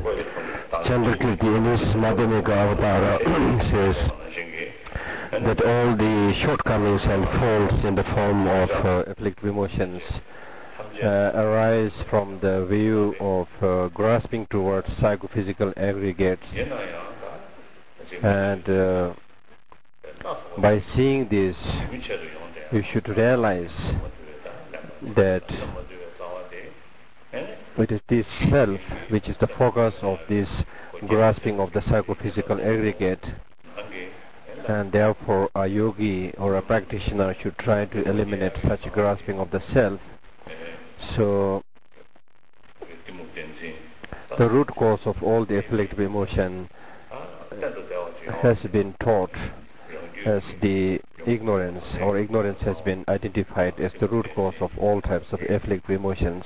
Chandrakirti in his Madhyamika Avatara says that all the shortcomings and faults in the form of afflictive emotions arise from the view of grasping towards psychophysical aggregates, and by seeing this you should realize that it is this self which is the focus of this grasping of the psychophysical aggregate, and therefore a yogi or a practitioner should try to eliminate such grasping of the self. So the root cause of all the afflictive emotion has been taught as the ignorance, or ignorance has been identified as the root cause of all types of afflictive emotions,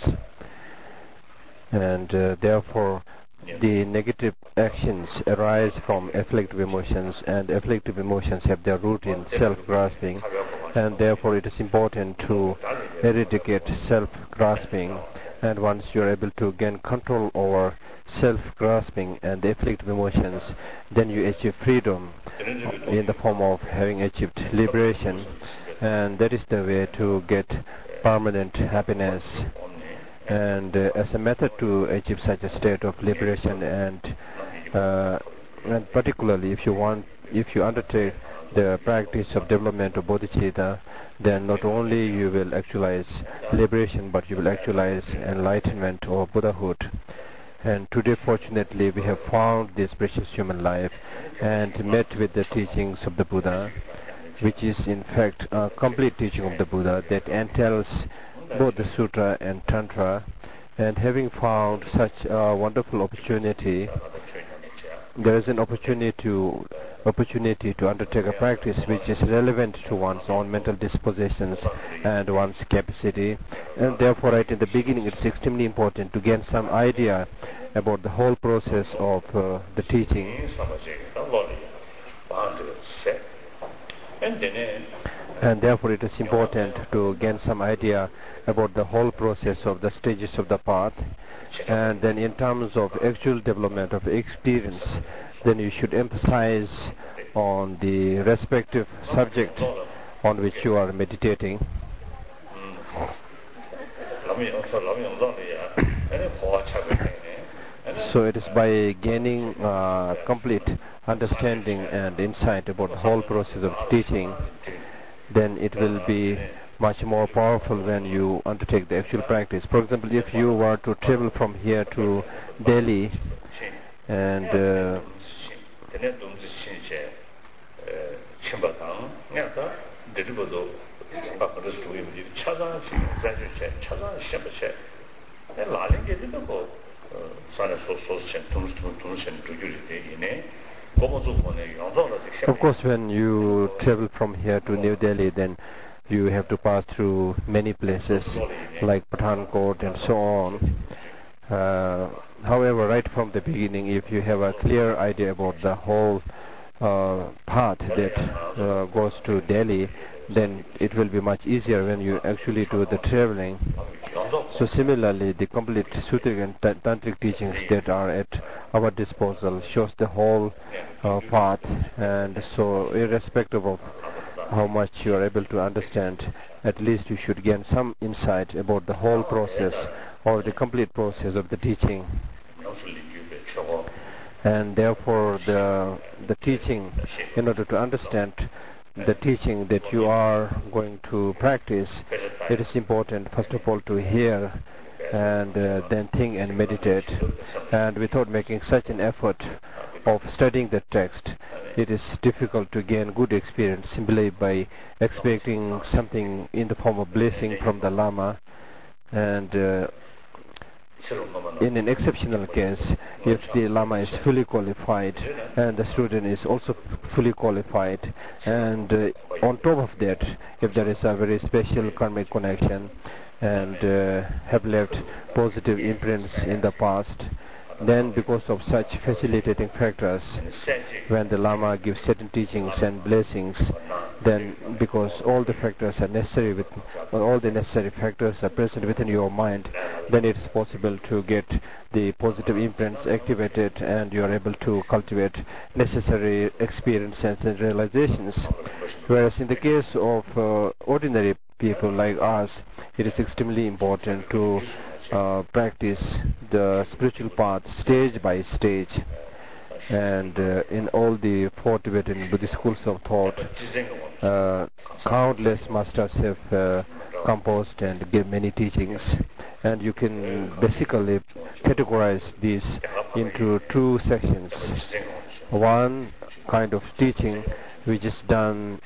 and therefore the negative actions arise from afflictive emotions, and afflictive emotions have their root in self-grasping, and therefore it is important to eradicate self-grasping. And once you are able to gain control over self-grasping and the afflictive emotions, then you achieve freedom in the form of having achieved liberation, and that is the way to get permanent happiness. And as a method to achieve such a state of liberation, and particularly if you undertake the practice of development of bodhicitta, then not only you will actualize liberation, but you will actualize enlightenment or Buddhahood. And today, fortunately, we have found this precious human life and met with the teachings of the Buddha, which is in fact a complete teaching of the Buddha that entails both the Sutra and Tantra. And having found such a wonderful opportunity, there is an opportunity to undertake a practice which is relevant to one's own mental dispositions and one's capacity. And therefore, right in the beginning, it's extremely important to gain some idea about the whole process of the teaching. And therefore, it is important to gain some idea about the whole process of the stages of the path. And then in terms of actual development of experience, then you should emphasize on the respective subject on which you are meditating. So it is by gaining complete understanding and insight about the whole process of teaching, then it will be much more powerful when you undertake the actual practice. For example, if you were to travel from here to Delhi, and of course, when you travel from here to New Delhi, then you have to pass through many places like Pathankot and so on. However, right from the beginning, if you have a clear idea about the whole path that goes to Delhi, then it will be much easier when you actually do the traveling. So similarly, the complete Sutric and Tantric teachings that are at our disposal shows the whole path, and so irrespective of how much you are able to understand, at least you should gain some insight about the whole process or the complete process of the teaching. And therefore the teaching, in order to understand the teaching that you are going to practice, it is important first of all to hear and then think and meditate. And without making such an effort of studying the text, it is difficult to gain good experience simply by expecting something in the form of blessing from the Lama. And in an exceptional case, if the Lama is fully qualified and the student is also fully qualified, and on top of that, if there is a very special karmic connection and have left positive imprints in the past, Then because of such facilitating factors, when the Lama gives certain teachings and blessings, then because all the factors are necessary, all the necessary factors are present within your mind, then it is possible to get the positive imprints activated, and you are able to cultivate necessary experiences and realizations. Whereas in the case of ordinary people like us, it is extremely important to practice the spiritual path stage by stage. And in all the four Tibetan Buddhist schools of thought, countless masters have composed and give many teachings, and you can basically categorize these into two sections. One kind of teaching which is done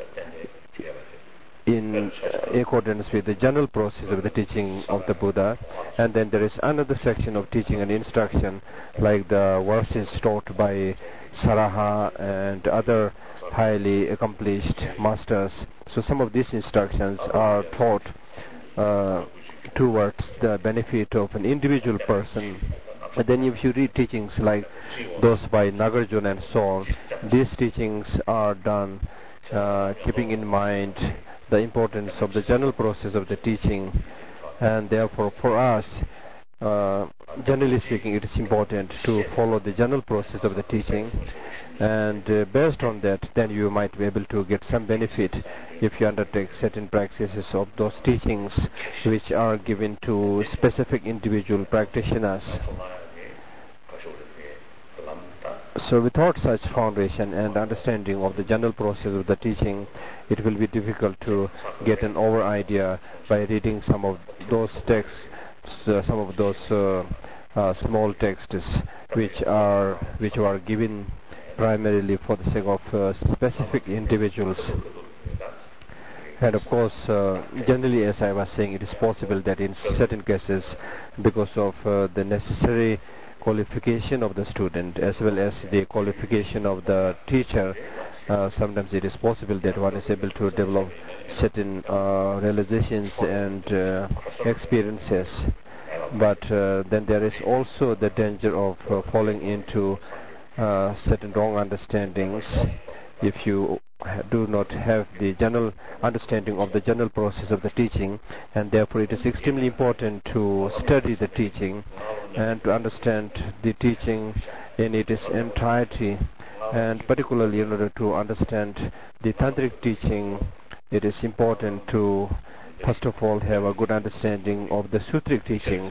in accordance with the general process of the teaching of the Buddha, and then there is another section of teaching and instruction, like the verses taught by Saraha and other highly accomplished masters. So some of these instructions are taught towards the benefit of an individual person. And then if you read teachings like those by Nagarjuna and so on, these teachings are done keeping in mind the importance of the general process of the teaching, and therefore for us, generally speaking, it is important to follow the general process of the teaching, and based on that, then you might be able to get some benefit if you undertake certain practices of those teachings which are given to specific individual practitioners. So without such foundation and understanding of the general process of the teaching, it will be difficult to get an over idea by reading some of those texts, some of those small texts which are given primarily for the sake of specific individuals. And of course, generally, as I was saying, it is possible that in certain cases, because of the necessary qualification of the student as well as the qualification of the teacher, sometimes it is possible that one is able to develop certain realizations and experiences. But then there is also the danger of falling into certain wrong understandings if you do not have the general understanding of the general process of the teaching, and therefore it is extremely important to study the teaching and to understand the teaching in its entirety. And particularly in order to understand the tantric teaching, it is important to first of all have a good understanding of the sutric teachings.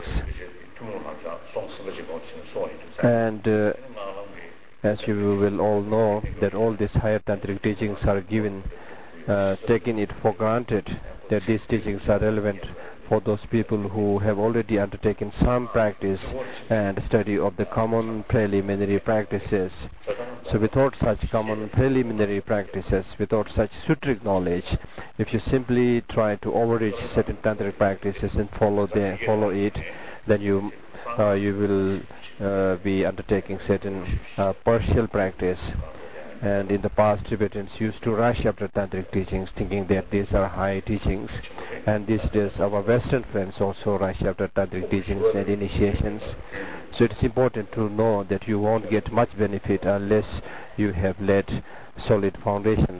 And as you will all know, that all these higher tantric teachings are given, taking it for granted that these teachings are relevant for those people who have already undertaken some practice and study of the common preliminary practices. So without such common preliminary practices, without such sutric knowledge, if you simply try to overreach certain tantric practices and follow it, then you will be undertaking certain partial practice. And in the past, Tibetans used to rush after tantric teachings, thinking that these are high teachings. And these days, our Western friends also rush after tantric teachings and initiations. So it's important to know that you won't get much benefit unless you have laid solid foundations.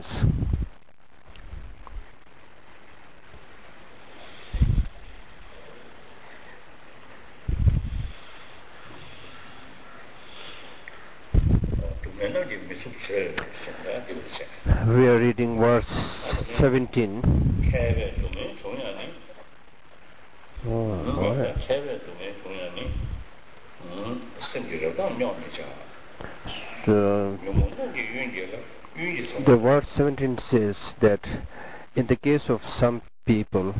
We are reading verse 17. The verse 17 says that in the case of some people,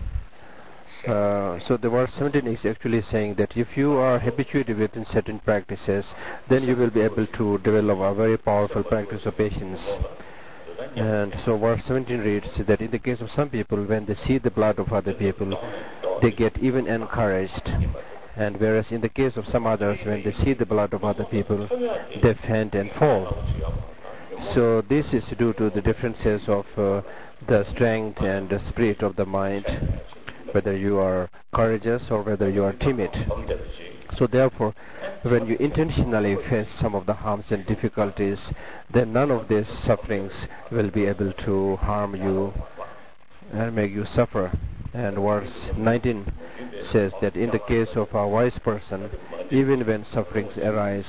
so the verse 17 is actually saying that if you are habituated within certain practices, then you will be able to develop a very powerful practice of patience. And so verse 17 reads that in the case of some people, when they see the blood of other people, they get even encouraged. And whereas in the case of some others, when they see the blood of other people, they faint and fall. So this is due to the differences of the strength and the spirit of the mind, whether you are courageous or whether you are timid. So therefore, when you intentionally face some of the harms and difficulties, then none of these sufferings will be able to harm you and make you suffer. And verse 19 says that in the case of a wise person, even when sufferings arise,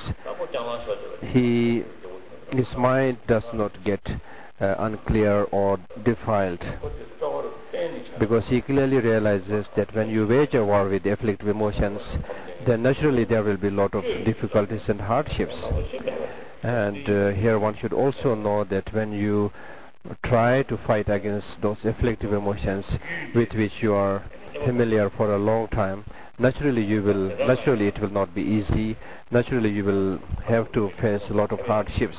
his mind does not get unclear or defiled, because he clearly realizes that when you wage a war with afflictive emotions, then naturally there will be a lot of difficulties and hardships. And here one should also know that when you try to fight against those afflictive emotions with which you are familiar for a long time, naturally it will not be easy. Naturally you will have to face a lot of hardships.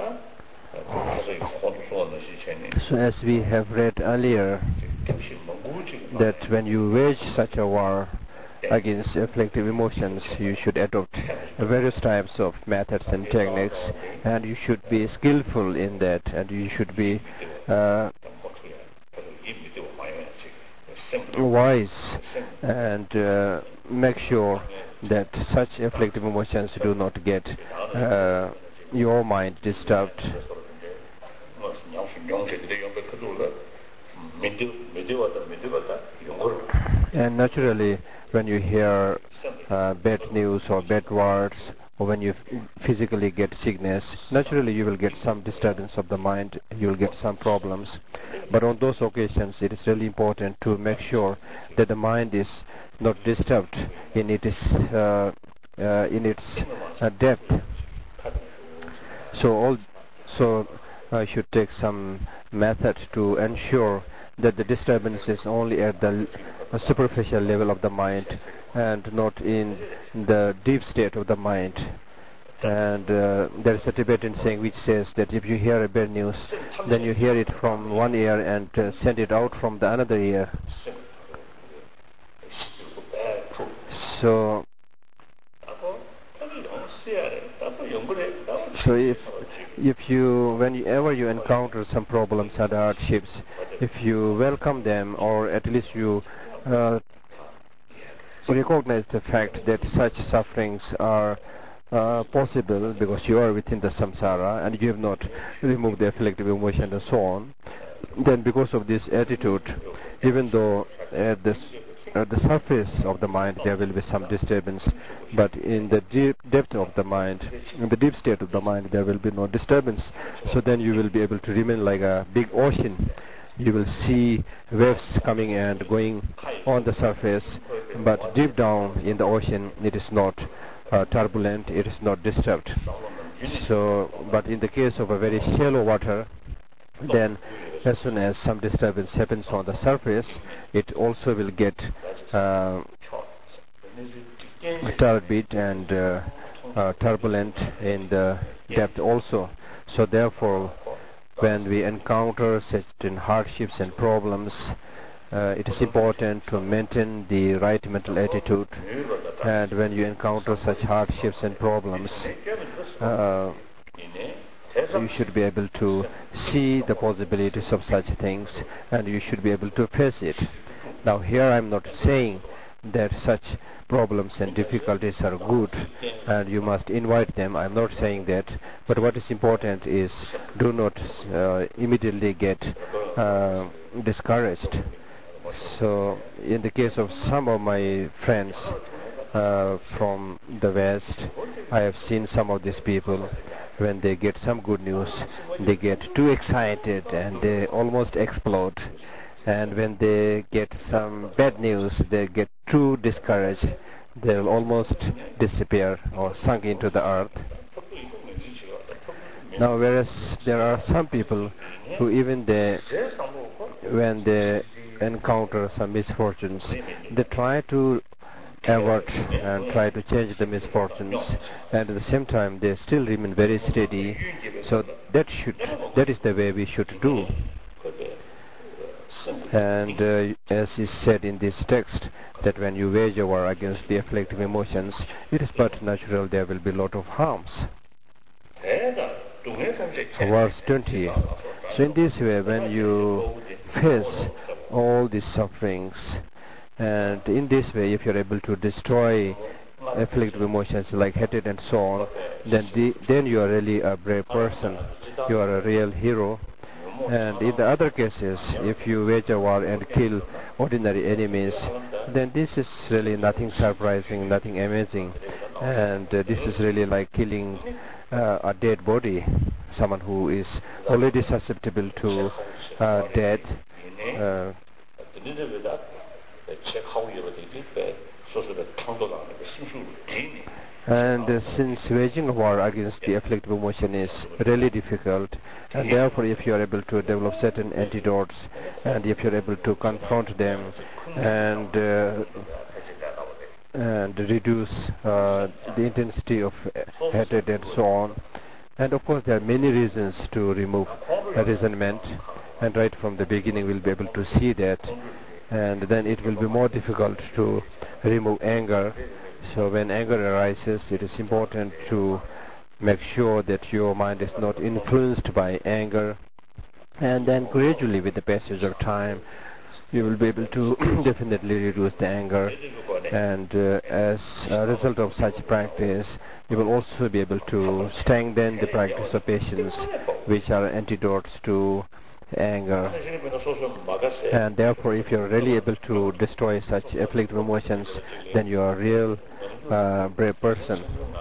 So as we have read earlier, that when you wage such a war against afflictive emotions, you should adopt various types of methods and techniques, and you should be skillful in that, and you should be wise and make sure that such afflictive emotions do not get your mind disturbed. And naturally, when you hear bad news or bad words, or when you physically get sickness, naturally you will get some disturbance of the mind, you will get some problems. But on those occasions, it is really important to make sure that the mind is not disturbed in its depth. So I should take some method to ensure that the disturbance is only at the superficial level of the mind and not in the deep state of the mind. And there is a Tibetan saying which says that if you hear a bad news, then you hear it from one ear and send it out from the another ear. So whenever you encounter some problems and hardships, if you welcome them, or at least you recognize the fact that such sufferings are possible because you are within the samsara and you have not removed the afflictive emotion and so on, then because of this attitude, even though at the surface of the mind there will be some disturbance, but in the deep depth of the mind, in the deep state of the mind, there will be no disturbance. So then you will be able to remain like a big ocean. You will see waves coming and going on the surface, but deep down in the ocean it is not turbulent, it is not disturbed. So, but in the case of a very shallow water, then as soon as some disturbance happens on the surface, it also will get turbid and turbulent in the depth also. So therefore, when we encounter certain hardships and problems, it is important to maintain the right mental attitude. And when you encounter such hardships and problems, you should be able to see the possibilities of such things, and you should be able to face it. Now here I am not saying that such problems and difficulties are good and you must invite them. I am not saying that. But what is important is do not immediately get discouraged. So in the case of some of my friends from the West, I have seen some of these people, when they get some good news, they get too excited and they almost explode. And when they get some bad news, they get too discouraged. They will almost disappear or sunk into the earth. Now, whereas there are some people who even when they encounter some misfortunes, they try to avert and try to change the misfortunes, and at the same time they still remain very steady. So that is the way we should do. And as is said in this text, that when you wage a war against the afflictive emotions, it is but natural there will be a lot of harms. Verse 20. So in this way, when you face all these sufferings, and in this way, if you are able to destroy afflictive emotions like hatred and so on, then you are really a brave person. You are a real hero. And in the other cases, if you wage a war and kill ordinary enemies, then this is really nothing surprising, nothing amazing. And this is really like killing a dead body, someone who is already susceptible to death. And since waging a war against the afflictive emotion is really difficult, and therefore if you are able to develop certain antidotes, and if you are able to confront them and reduce the intensity of hatred and so on, and of course there are many reasons to remove resentment, and right from the beginning we'll be able to see that, and then it will be more difficult to remove anger. So when anger arises, it is important to make sure that your mind is not influenced by anger, and then gradually with the passage of time you will be able to definitely reduce the anger, and as a result of such practice you will also be able to strengthen the practice of patience, which are antidotes to anger. And therefore if you are really able to destroy such afflictive emotions, then you are a real brave person.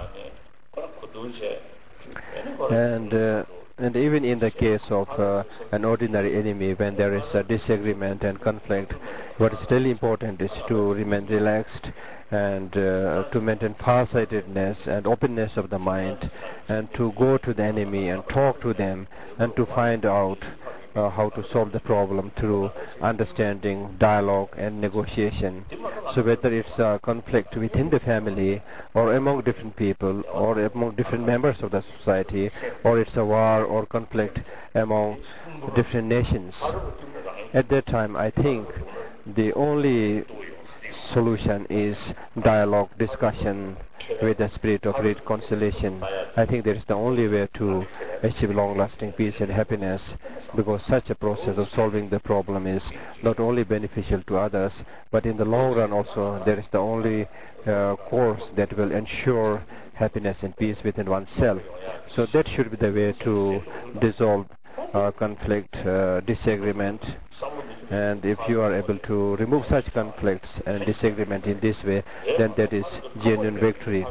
And even in the case of an ordinary enemy, when there is a disagreement and conflict, what is really important is to remain relaxed and to maintain farsightedness and openness of the mind, and to go to the enemy and talk to them and to find out how to solve the problem through understanding, dialogue and negotiation. So whether it's a conflict within the family or among different people or among different members of the society, or it's a war or conflict among different nations, at that time I think the only solution is dialogue, discussion with the spirit of reconciliation. I think that is the only way to achieve long-lasting peace and happiness, because such a process of solving the problem is not only beneficial to others, but in the long run also there is the only course that will ensure happiness and peace within oneself. So that should be the way to dissolve conflict, disagreement. And if you are able to remove such conflicts and disagreement in this way, then that is genuine victory.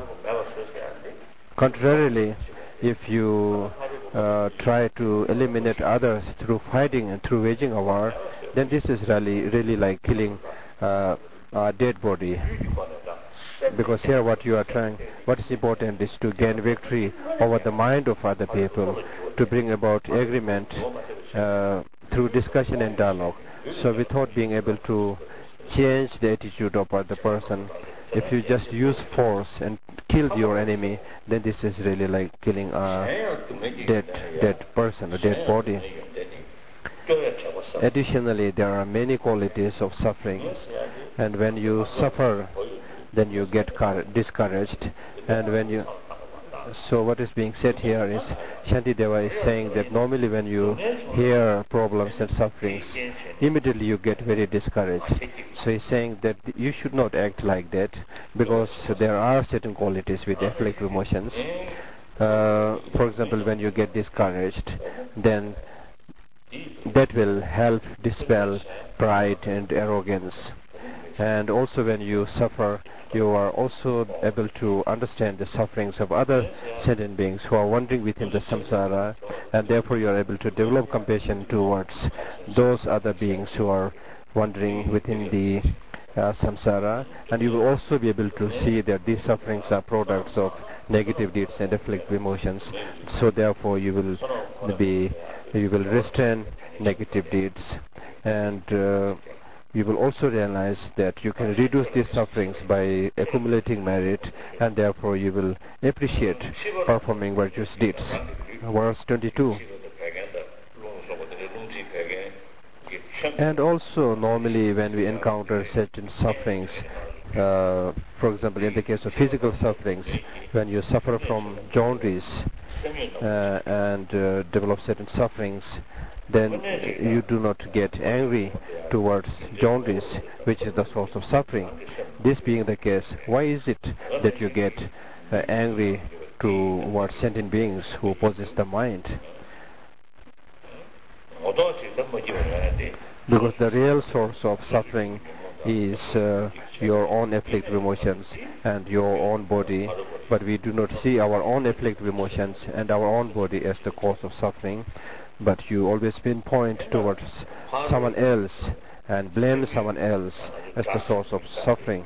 Contrarily, if you try to eliminate others through fighting and through waging a war, then this is really like killing a dead body. Because here what is important is to gain victory over the mind of other people, to bring about agreement through discussion and dialogue. So without being able to change the attitude of other person, if you just use force and kill your enemy, then this is really like killing a dead person, a dead body. Additionally, there are many qualities of suffering, and when you suffer, then you get discouraged. And so what is being said here is, Shantideva is saying that normally when you hear problems and sufferings, immediately you get very discouraged. So he's saying that you should not act like that, because there are certain qualities with afflictive emotions. For example, when you get discouraged, then that will help dispel pride and arrogance. And also when you suffer, you are also able to understand the sufferings of other sentient beings who are wandering within the samsara, and therefore you are able to develop compassion towards those other beings who are wandering within the samsara, and you will also be able to see that these sufferings are products of negative deeds and afflictive emotions. So therefore you will restrain negative deeds, and you will also realize that you can reduce these sufferings by accumulating merit, and therefore you will appreciate performing virtuous deeds. Verse 22. And also normally when we encounter certain sufferings, for example in the case of physical sufferings, when you suffer from jaundice, and develop certain sufferings, then you do not get angry towards jaundice, which is the source of suffering. This being the case, why is it that you get angry towards sentient beings who possess the mind? Because the real source of suffering is your own afflictive emotions and your own body, but we do not see our own afflictive emotions and our own body as the cause of suffering, but you always pinpoint towards someone else and blame someone else as the source of suffering.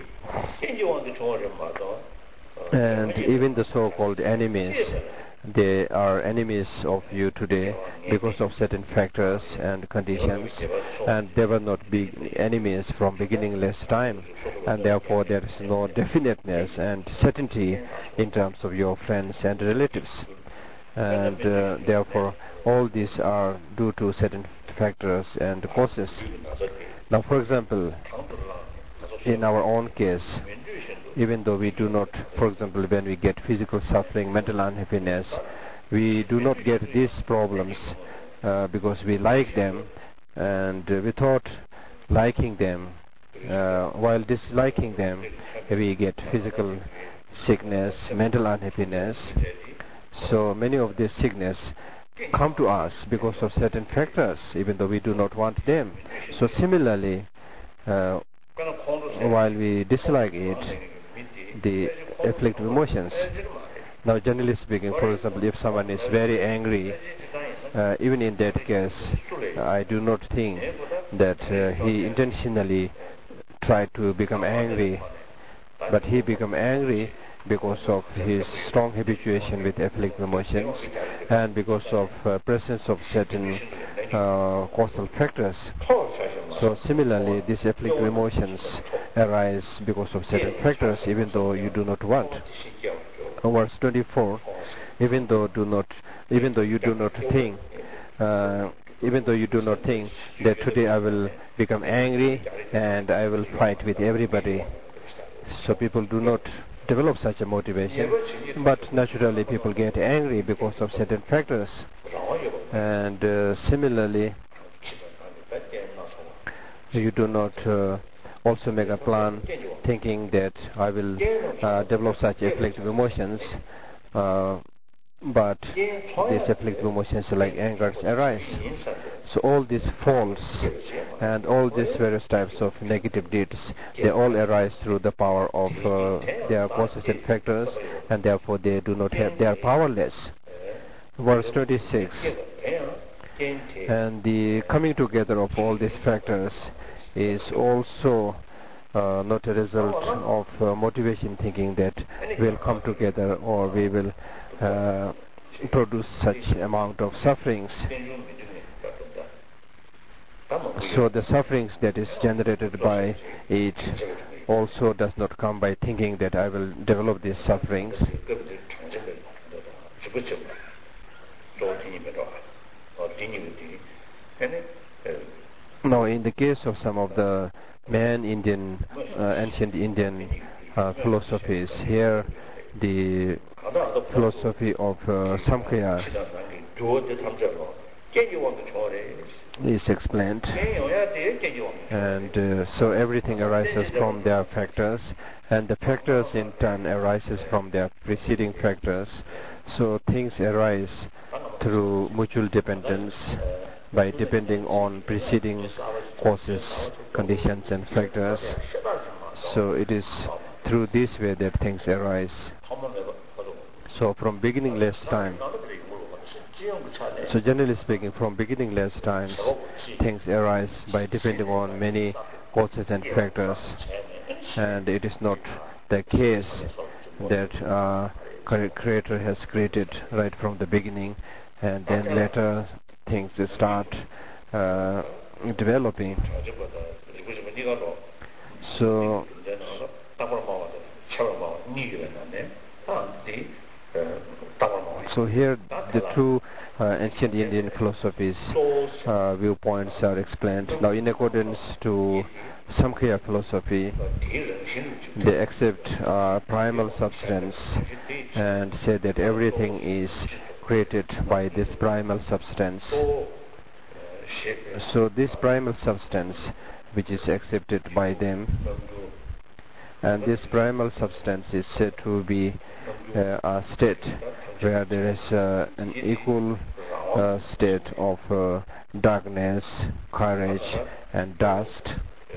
And even the so-called enemies, they are enemies of you today because of certain factors and conditions, and they were not big enemies from beginningless time, and therefore there is no definiteness and certainty in terms of your friends and relatives, and therefore all these are due to certain factors and causes. Now, for example, in our own case, even though we do not, for example, when we get physical suffering, mental unhappiness, we do not get these problems because we like them, and without liking them, while disliking them, we get physical sickness, mental unhappiness. So many of these sickness come to us because of certain factors, even though we do not want them. So similarly, while we dislike it, the afflictive emotions. Now, generally speaking, for example, if someone is very angry, even in that case, I do not think that he intentionally tried to become angry, but he become angry because of his strong habituation with afflictive emotions and because of presence of certain causal factors. So similarly, these afflictive emotions arise because of certain factors, even though you do not want. Verse 24, even though you do not think that today I will become angry and I will fight with everybody. So people do not develop such a motivation, but naturally people get angry because of certain factors. And similarly, you do not also make a plan thinking that I will develop such afflictive emotions, but these afflictive emotions like anger arise. So all these faults and all these various types of negative deeds, they all arise through the power of their causes and factors, and therefore they are powerless. Verse 26, and the coming together of all these factors is also not a result of motivation thinking that we'll come together or we will produce such amount of sufferings. So the sufferings that is generated by it also does not come by thinking that I will develop these sufferings. Now, in the case of some of the ancient Indian philosophies, here the philosophy of Samkhya is explained, and so everything arises from their factors, and the factors in turn arises from their preceding factors. So things arise through mutual dependence by depending on preceding causes, conditions and factors. So it is through this way that things arise. So from beginningless time, so generally speaking, from beginningless times, things arise by depending on many causes and factors, and it is not the case that Creator has created right from the beginning, and then later things start developing. So here the two ancient Indian philosophies viewpoints are explained. Now, in accordance to Samkhya philosophy, they accept primal substance and say that everything is created by this primal substance. So this primal substance, which is accepted by them, and this primal substance is said to be a state where there is an equal state of darkness, courage, and dust,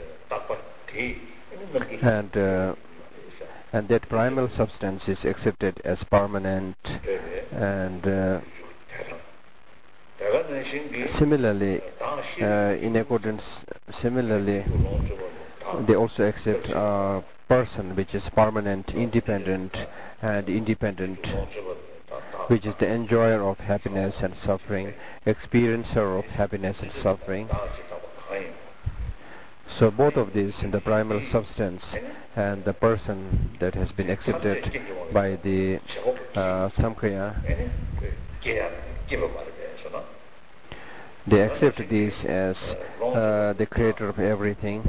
and that primal substance is accepted as permanent. And similarly, they also accept a person which is permanent, independent, which is the enjoyer of happiness and suffering, experiencer of happiness and suffering. So both of these, the primal substance and the person that has been accepted by the Samkhya, they accept this as the creator of everything.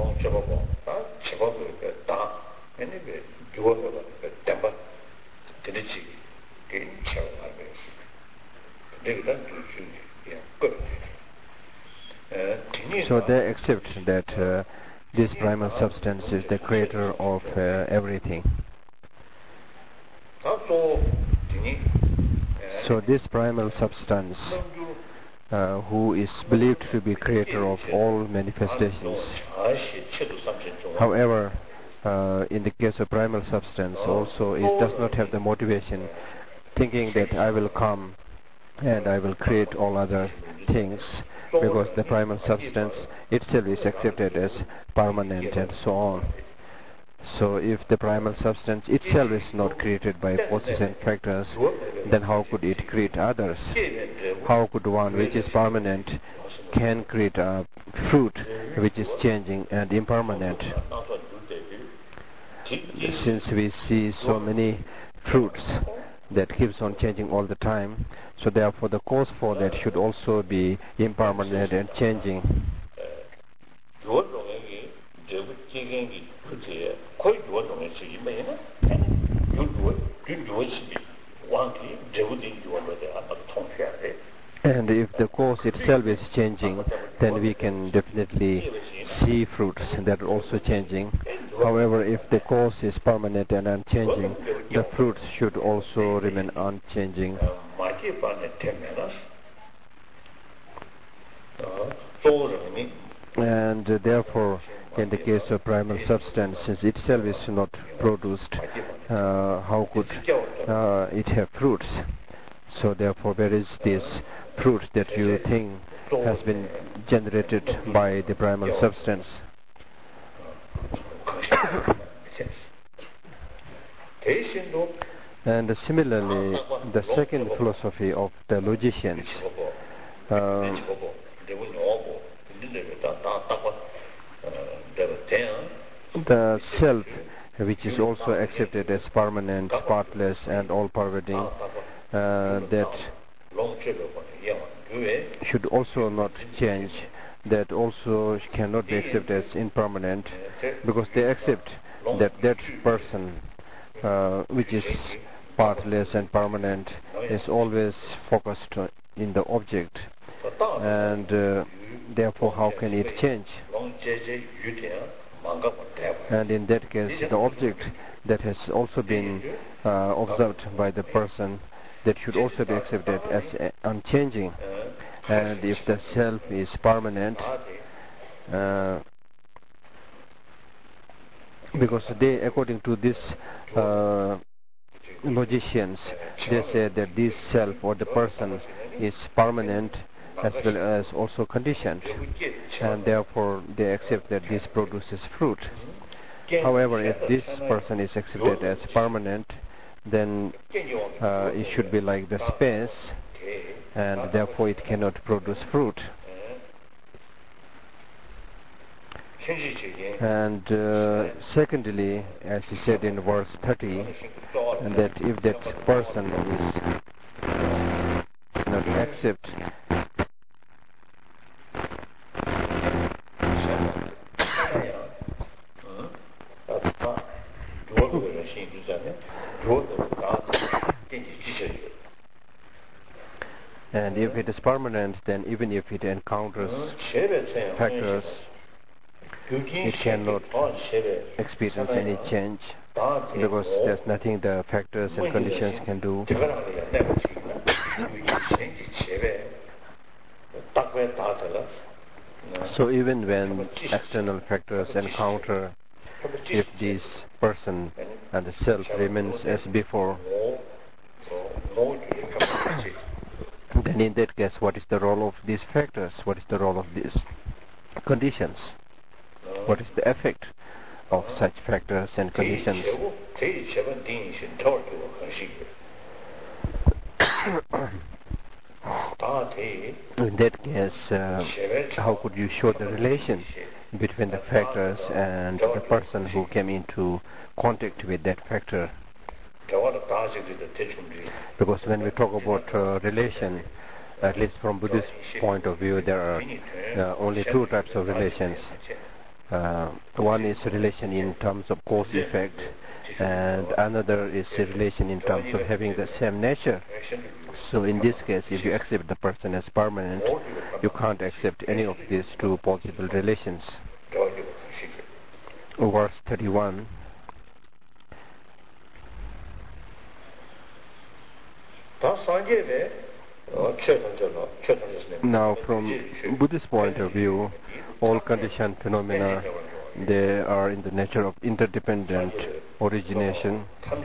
So they accept that this primal substance is the creator of everything. So this primal substance, who is believed to be creator of all manifestations. However, in the case of primal substance also, it does not have the motivation thinking that I will come and I will create all other things, because the primal substance itself is accepted as permanent and so on. So if the primal substance itself is not created by causes and factors, then how could it create others? How could one which is permanent can create a fruit which is changing and impermanent? Since we see so many fruits that keeps on changing all the time, so therefore the cause for that should also be impermanent and changing. And if the cause itself is changing, then we can definitely see fruits that are also changing. However, if the cause is permanent and unchanging, the fruits should also remain unchanging. And therefore, in the case of primal substance, since itself is not produced, how could it have fruits? So therefore, where is this fruit that you think has been generated by the primal substance? And similarly, the second philosophy of the logicians, the self, which is also accepted as permanent, partless, and all-pervading, that should also not change, that also cannot be accepted as impermanent, because they accept that that person which is partless and permanent is always focused in the object, and therefore how can it change? And in that case, the object that has also been observed by the person, that should also be accepted as unchanging. And if the self is permanent, because they, according to this logicians, they say that this self or the person is permanent as well as also conditioned, and therefore they accept that this produces fruit. However, if this person is accepted as permanent, then it should be like the space, and therefore it cannot produce fruit. And secondly, as he said in verse 30, that if that person is cannot accept and if it is permanent, then even if it encounters factors, it cannot experience any change because there's nothing the factors and conditions can do. So even when external factors encounter, if this person and the self remains as before, then in that case, what is the role of these factors? What is the role of these conditions? What is the effect of such factors and conditions? In that case, how could you show the relation between the factors and the person who came into contact with that factor? Because when we talk about relation, at least from Buddhist point of view, there are only two types of relations. One is relation in terms of cause-effect, and another is a relation in terms of having the same nature. So in this case, if you accept the person as permanent, you can't accept any of these two possible relations. Verse 31. Now, from Buddhist point of view, all conditioned phenomena, they are in the nature of interdependent origination.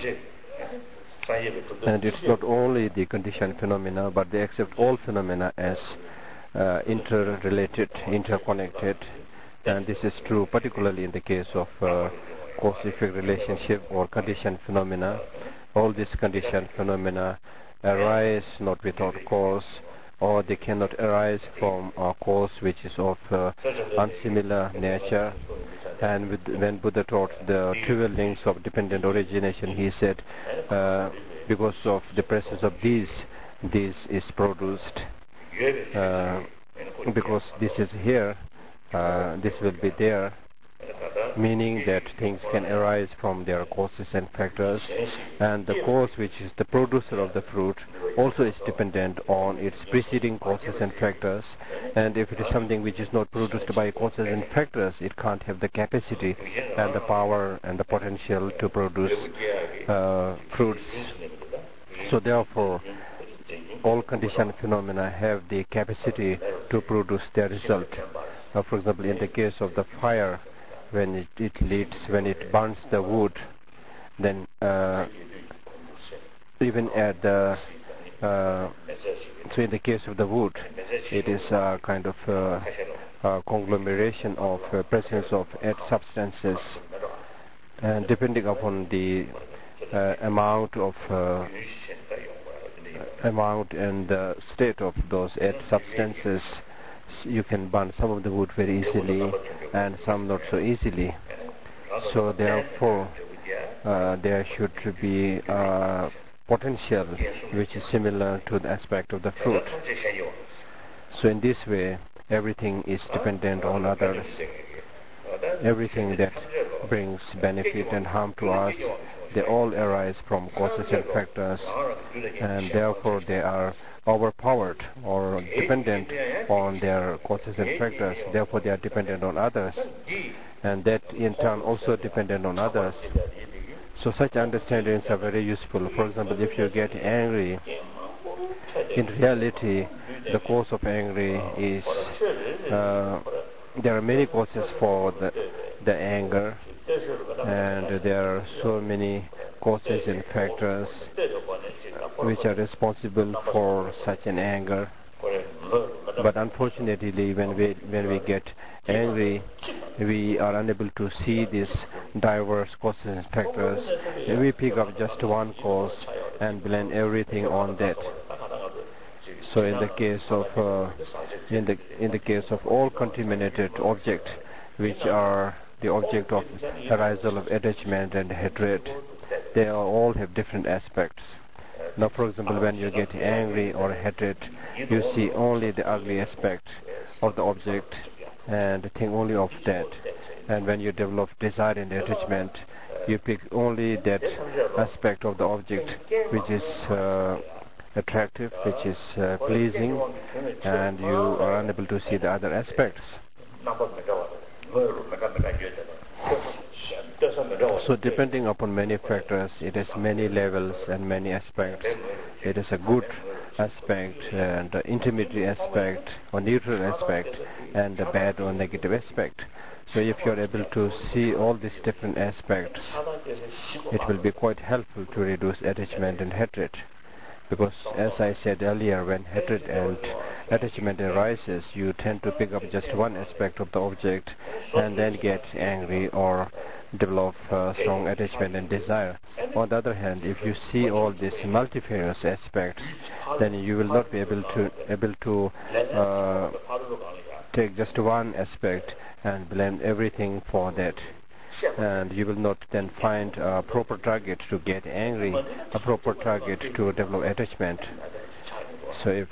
And it's not only the conditioned phenomena, but they accept all phenomena as interrelated, interconnected. And this is true particularly in the case of cause-effect relationship or conditioned phenomena. All these conditioned phenomena arise not without cause, or they cannot arise from a cause which is of unsimilar nature. And when Buddha taught the trivial links of dependent origination, he said, because of the presence of these, this is produced. Because this is here, this will be there, meaning that things can arise from their causes and factors, and the cause, which is the producer of the fruit, also is dependent on its preceding causes and factors. And if it is something which is not produced by causes and factors, it can't have the capacity and the power and the potential to produce fruits. So therefore, all conditioned phenomena have the capacity to produce their result. For example, in the case of the fire, when it leads, when it burns the wood, then even at the so in the case of the wood, it is a kind of conglomeration of presence of add substances, and depending upon the amount and the state of those add substances, you can burn some of the wood very easily and some not so easily. So therefore, there should be potential which is similar to the aspect of the fruit. So in this way, everything is dependent on others. Everything that brings benefit and harm to us, they all arise from causes and factors, and therefore they are overpowered or dependent on their causes and factors. Therefore they are dependent on others, and that in turn also dependent on others. So such understandings are very useful. For example, if you get angry, in reality the cause of angry is there are many causes for the anger, and there are so many causes and factors which are responsible for such an anger. But unfortunately, when we get angry, we are unable to see these diverse causes and factors. We pick up just one cause and blame everything on that. So in the case of all contaminated objects, which are the object of arisal of attachment and hatred, they all have different aspects. Now, for example, when you get angry or hatred, you see only the ugly aspect of the object and think only of that. And when you develop desire and attachment, you pick only that aspect of the object which is attractive, which is pleasing, and you are unable to see the other aspects. So depending upon many factors, it has many levels and many aspects. It is a good aspect and intermediate aspect or neutral aspect and a bad or negative aspect. So if you are able to see all these different aspects, it will be quite helpful to reduce attachment and hatred. Because as I said earlier, when hatred and attachment arises, you tend to pick up just one aspect of the object and then get angry or develop strong attachment and desire. On the other hand, if you see all these multifarious aspects, then you will not be able to take just one aspect and blame everything for that. And you will not then find a proper target to get angry, a proper target to develop attachment. So if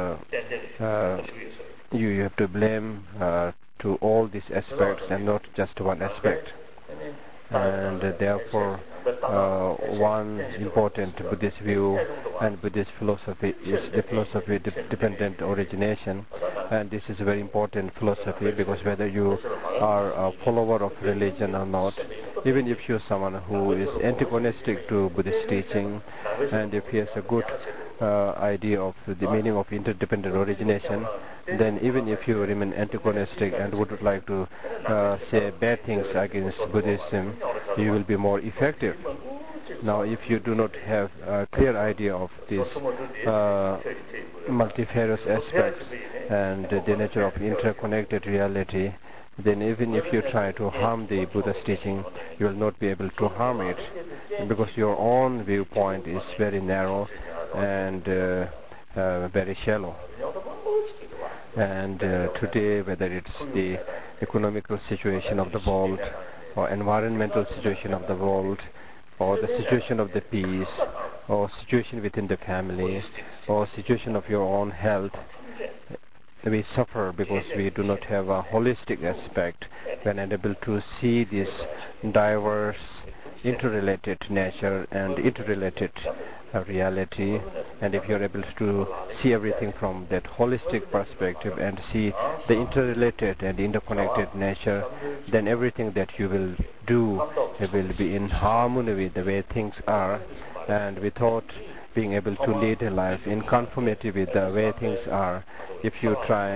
you have to blame to all these aspects and not just one aspect. And therefore, one important Buddhist view and Buddhist philosophy is the philosophy of dependent origination. And this is a very important philosophy, because whether you are a follower of religion or not, even if you're someone who is antagonistic to Buddhist teaching, and if he has a good idea of the meaning of interdependent origination, then even if you remain antagonistic and would like to say bad things against Buddhism, you will be more effective. Now, if you do not have a clear idea of these multifarious aspects and the nature of interconnected reality, then even if you try to harm the Buddha's teaching, you will not be able to harm it, because your own viewpoint is very narrow and very shallow. And today, whether it's the economical situation of the world, or environmental situation of the world, or the situation of the peace, or situation within the family, or situation of your own health, we suffer because we do not have a holistic aspect when unable to see this diverse, interrelated nature and interrelated reality. And if you're able to see everything from that holistic perspective and see the interrelated and interconnected nature, then everything that you will do will be in harmony with the way things are, and without being able to lead a life in conformity with the way things are. If you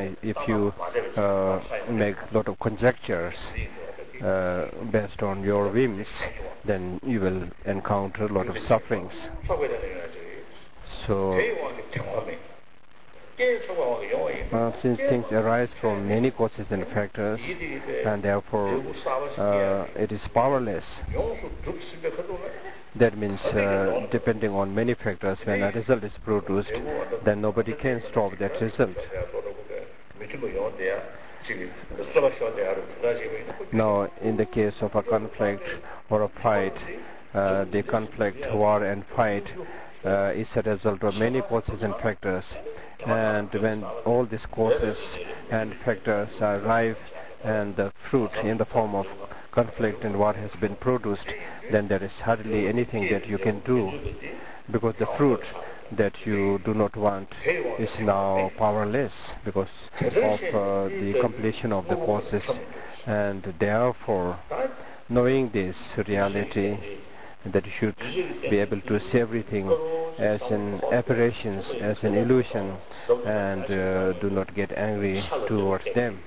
make a lot of conjectures based on your whims, then you will encounter a lot of sufferings. So, since things arise from many causes and factors, and therefore it is powerless, that means depending on many factors, when a result is produced, then nobody can stop that result. Now, in the case of a conflict or a fight, the conflict, war and fight is a result of many causes and factors. And when all these causes and factors are ripe and the fruit in the form of conflict and war has been produced, then there is hardly anything that you can do, because the fruit that you do not want is now powerless because of the completion of the causes. And therefore, knowing this reality, that you should be able to see everything as an apparition, as an illusion, and do not get angry towards them.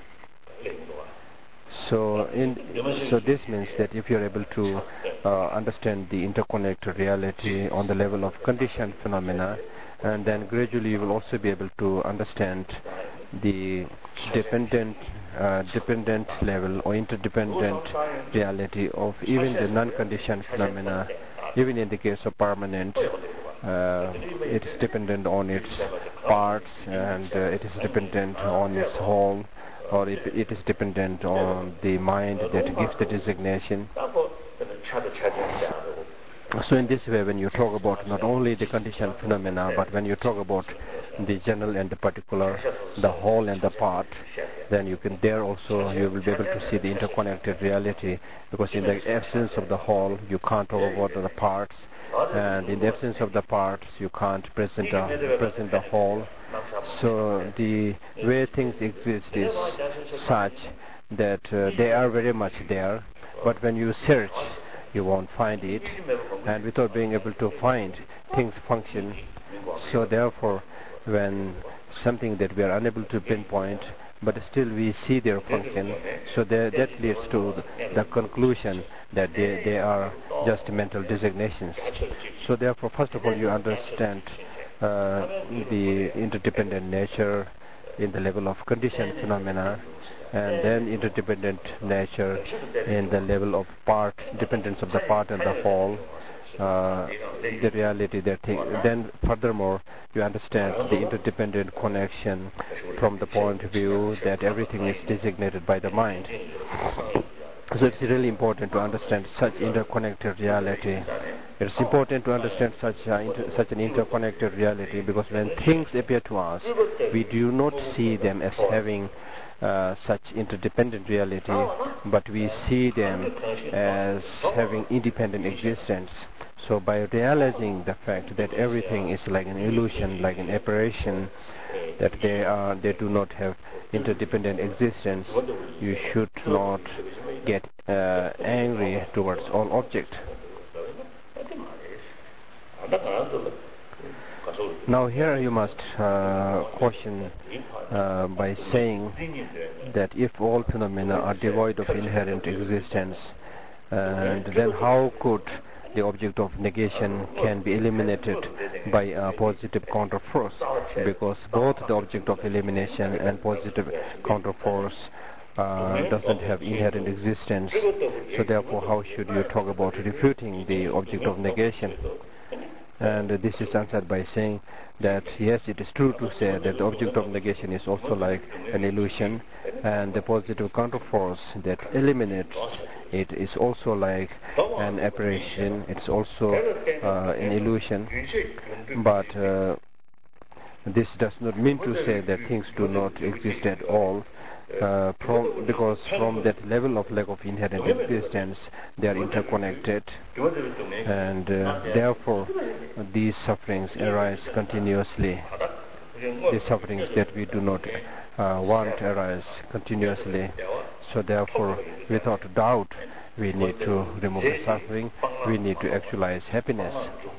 So this means that if you are able to understand the interconnected reality on the level of conditioned phenomena, and then gradually you will also be able to understand the dependent level or interdependent reality of even the non-conditioned phenomena. Even in the case of permanent, it is dependent on its parts, and it is dependent on its whole, or it is dependent on the mind that gives the designation. So in this way, when you talk about not only the conditioned phenomena, but when you talk about the general and the particular, the whole and the part, then you can there also you will be able to see the interconnected reality, because in the absence of the whole you can't talk about the parts, and in the absence of the parts you can't present the whole. So the way things exist is such that they are very much there, but when you search you won't find it, and without being able to find, things function. So therefore, when something that we are unable to pinpoint, but still we see their function, so that leads to the conclusion that they are just mental designations. So therefore, first of all, you understand the interdependent nature in the level of conditioned phenomena, and then interdependent nature in the level of part, dependence of the part and the whole, the reality that then furthermore you understand the interdependent connection from the point of view that everything is designated by the mind. So it's really important to understand such interconnected reality. It's important to understand such an interconnected reality, because when things appear to us, we do not see them as having such interdependent reality, but we see them as having independent existence. So by realizing the fact that everything is like an illusion, like an apparition, that they do not have interdependent existence, you should not get angry towards all objects. Now here you must caution by saying that if all phenomena are devoid of inherent existence, and then how could the object of negation can be eliminated by a positive counterforce? Because both the object of elimination and positive counterforce doesn't have inherent existence. So therefore, how should you talk about refuting the object of negation? And this is answered by saying that yes, it is true to say that the object of negation is also like an illusion, and the positive counterforce that eliminates it is also like an apparition. It's also an illusion. But this does not mean to say that things do not exist at all. Because from that level of lack of inherent existence, they are interconnected, and therefore these sufferings arise continuously. These sufferings that we do not want arise continuously. So therefore, without doubt, we need to remove the suffering. We need to actualize happiness.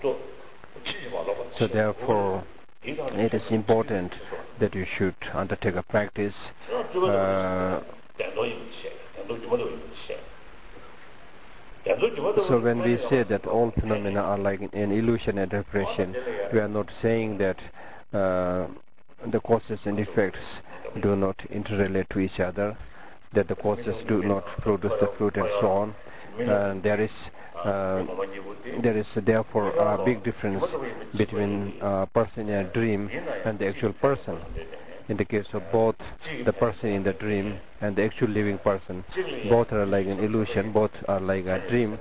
So therefore, it is important that you should undertake a practice. So when we say that all phenomena are like an illusion and repression, we are not saying that the causes and effects do not interrelate to each other, that the causes do not produce the fruit and so on. There is therefore a big difference between a person in a dream and the actual person. In the case of both the person in the dream and the actual living person, both are like an illusion, both are like a dream.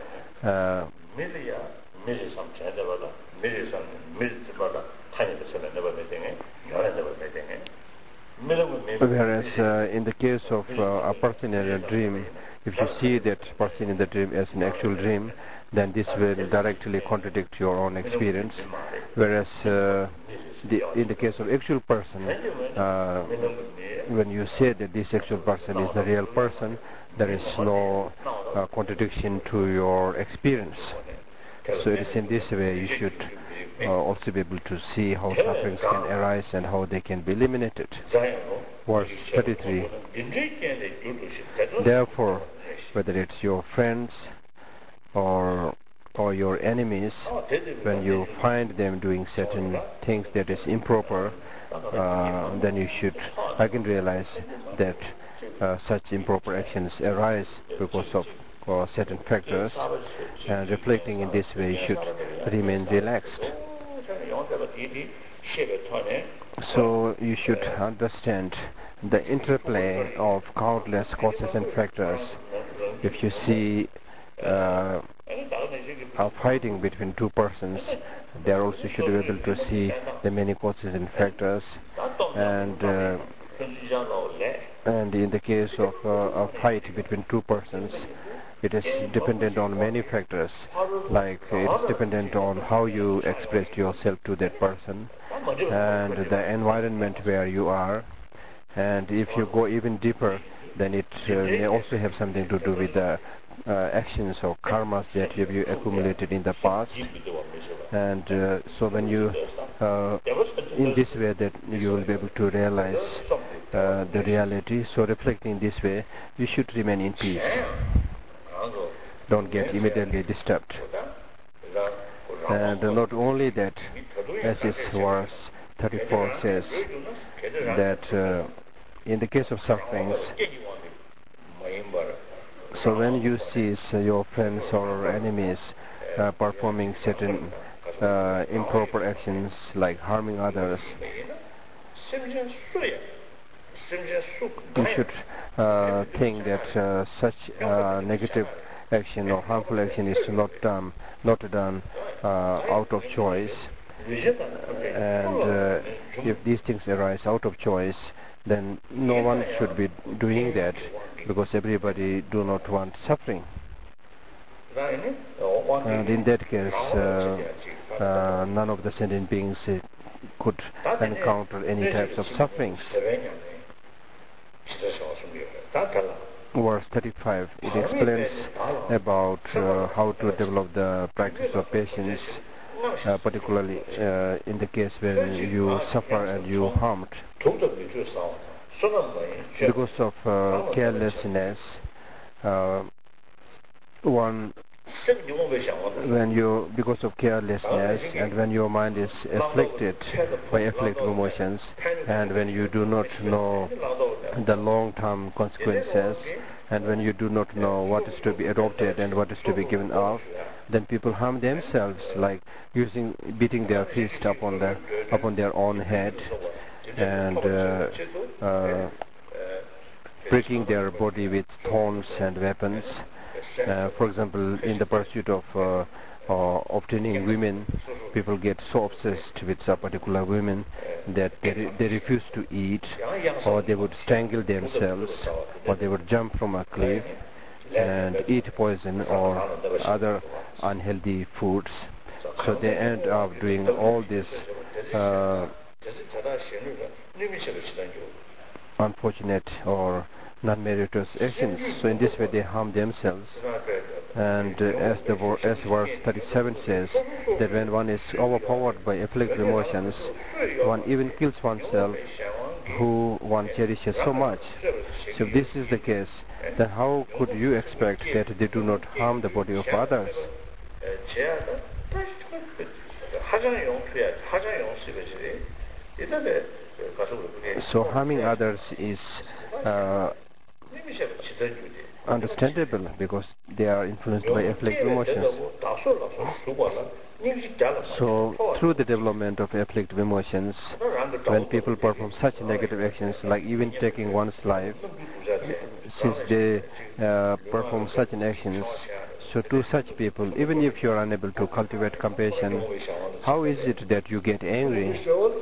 Whereas in the case of a person in a dream, if you see that person in the dream as an actual dream, then this will directly contradict your own experience. Whereas in the case of actual person, when you say that this actual person is the real person, there is no contradiction to your experience. So it is in this way you should also be able to see how sufferings can arise and how they can be eliminated. Verse 33. Therefore, whether it's your friends or your enemies, when you find them doing certain things that is improper, then you should again realize that such improper actions arise because of certain factors, and reflecting in this way you should remain relaxed. So you should understand the interplay of countless causes and factors. If you see are fighting between two persons, they also should be able to see the many causes and factors, and in the case of a fight between two persons, it is dependent on many factors, like it is dependent on how you expressed yourself to that person and the environment where you are. And if you go even deeper, then it may also have something to do with the actions or karmas that you have accumulated in the past. And so when you, in this way, that you will be able to realize the reality. So reflecting this way, you should remain in peace. Don't get immediately disturbed. And not only that, as this verse 34 says, that in the case of sufferings, so when you see your friends or enemies performing certain improper actions like harming others, you should think that such negative action or harmful action is not done out of choice. And if these things arise out of choice, then no one should be doing that, because everybody do not want suffering. And in that case, none of the sentient beings could encounter any types of sufferings. Verse 35, it explains about how to develop the practice of patience, particularly in the case when you suffer and you harmed. Because of carelessness, because of carelessness, and when your mind is afflicted by afflictive emotions, and when you do not know the long-term consequences, and when you do not know what is to be adopted and what is to be given up, then people harm themselves, like beating their fist upon their own head, and breaking their body with thorns and weapons. For example, in the pursuit of obtaining women, people get so obsessed with some particular women that they refuse to eat, or they would strangle themselves, or they would jump from a cliff and eat poison or other unhealthy foods. So they end up doing all this unfortunate or non-meritorious actions. So in this way they harm themselves. And as verse 37 says, that when one is overpowered by afflictive emotions, one even kills oneself who one cherishes so much. So if this is the case, then how could you expect that they do not harm the body of others? So harming others is understandable, because they are influenced by afflictive emotions. So through the development of afflictive emotions, when people perform such negative actions, like even taking one's life, since they perform such actions, so to such people, even if you are unable to cultivate compassion, how is it that you get angry?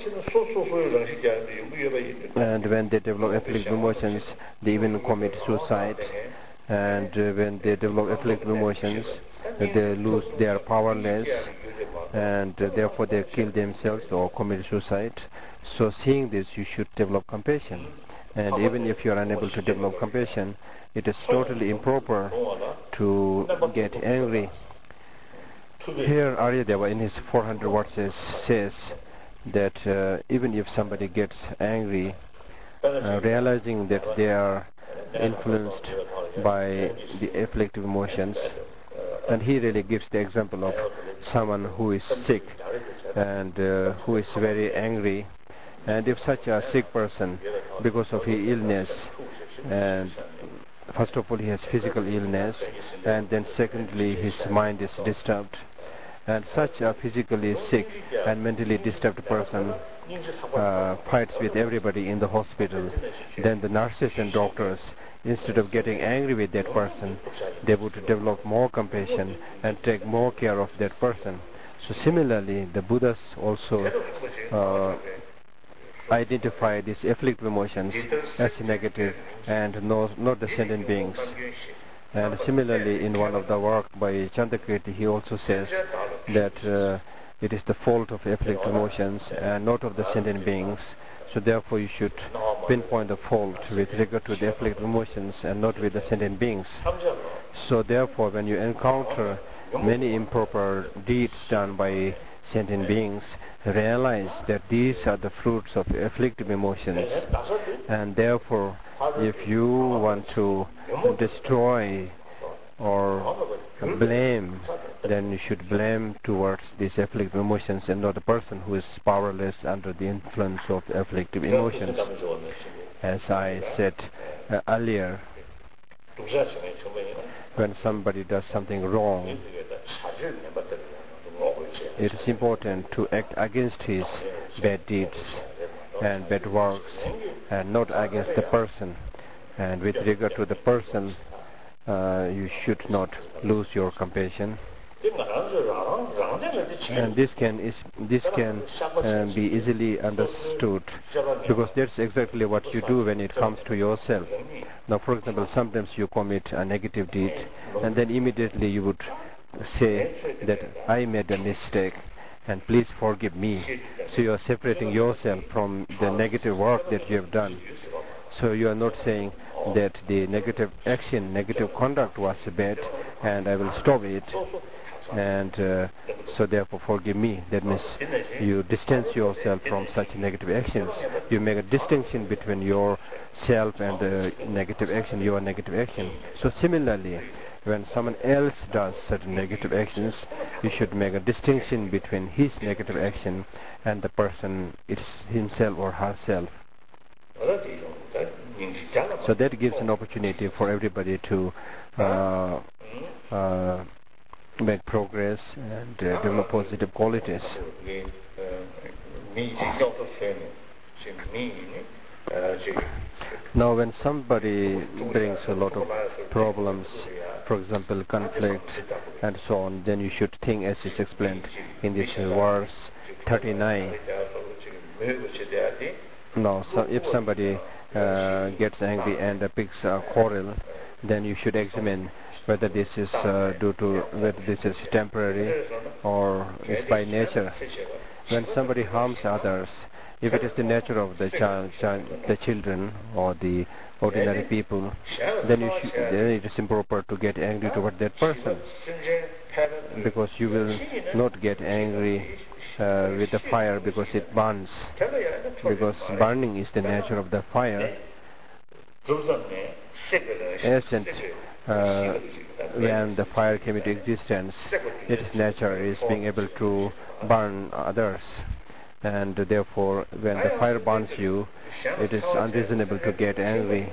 And when they develop afflictive emotions, they even commit suicide. And when they develop afflictive emotions, they are powerless, and therefore they kill themselves or commit suicide. So seeing this, you should develop compassion. And even if you are unable to develop compassion, it is totally improper to get angry. Here Aryadeva in his 400 verses says that even if somebody gets angry, realizing that they are influenced by the afflictive emotions, and he really gives the example of someone who is sick and who is very angry. And if such a sick person, because of his illness, and first of all he has physical illness, and then secondly his mind is disturbed, and such a physically sick and mentally disturbed person fights with everybody in the hospital, then the nurses and doctors instead of getting angry with that person, they would develop more compassion and take more care of that person. So similarly, the Buddhas also identify these afflictive emotions as negative and not the sentient beings. And similarly, in one of the work by Chandrakirti, he also says that it is the fault of afflictive emotions and not of the sentient beings. So therefore you should pinpoint the fault with regard to the afflictive emotions and not with the sentient beings. So therefore when you encounter many improper deeds done by sentient beings, realize that these are the fruits of afflictive emotions, and therefore if you want to destroy or blame, then you should blame towards these afflictive emotions and not the person who is powerless under the influence of afflictive emotions. As I said earlier, when somebody does something wrong, it is important to act against his bad deeds and bad works and not against the person. And with regard to the person, you should not lose your compassion. And this can be easily understood, because that's exactly what you do when it comes to yourself. Now, for example, sometimes you commit a negative deed, and then immediately you would say that I made a mistake and please forgive me. So you are separating yourself from the negative work that you have done. So you are not saying that the negative action, negative conduct was bad and I will stop it, and so therefore forgive me. That means you distance yourself from such negative actions. You make a distinction between yourself and the negative action, your negative action. So similarly, when someone else does certain negative actions, you should make a distinction between his negative action and the person, it's himself or herself. So that gives an opportunity for everybody to make progress and develop positive qualities. Now when somebody brings a lot of problems, for example conflict and so on, then you should think as is explained in this verse 39. Now so if somebody gets angry and picks a quarrel, then you should examine whether this is whether this is temporary or is by nature. When somebody harms others, if it is the nature of the the children or the ordinary people, then it is improper to get angry toward that person, because you will not get angry with the fire because it burns, because burning is the nature of the fire. Essence, when the fire came into existence, its nature is being able to burn others, and therefore when the fire burns you, it is unreasonable to get angry.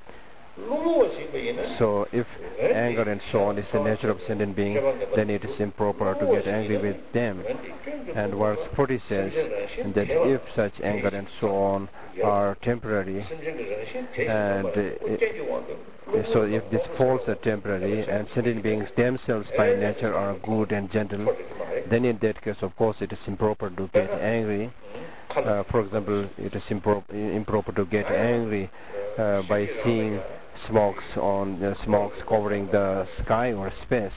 So if anger and so on is the nature of sentient being, then it is improper to get angry with them. And verse 40 says that if such anger and so on are temporary, and so if these faults are temporary and sentient beings themselves by nature are good and gentle, then in that case of course it is improper to get angry. For example, it is improper to get angry by seeing smokes covering the sky or space.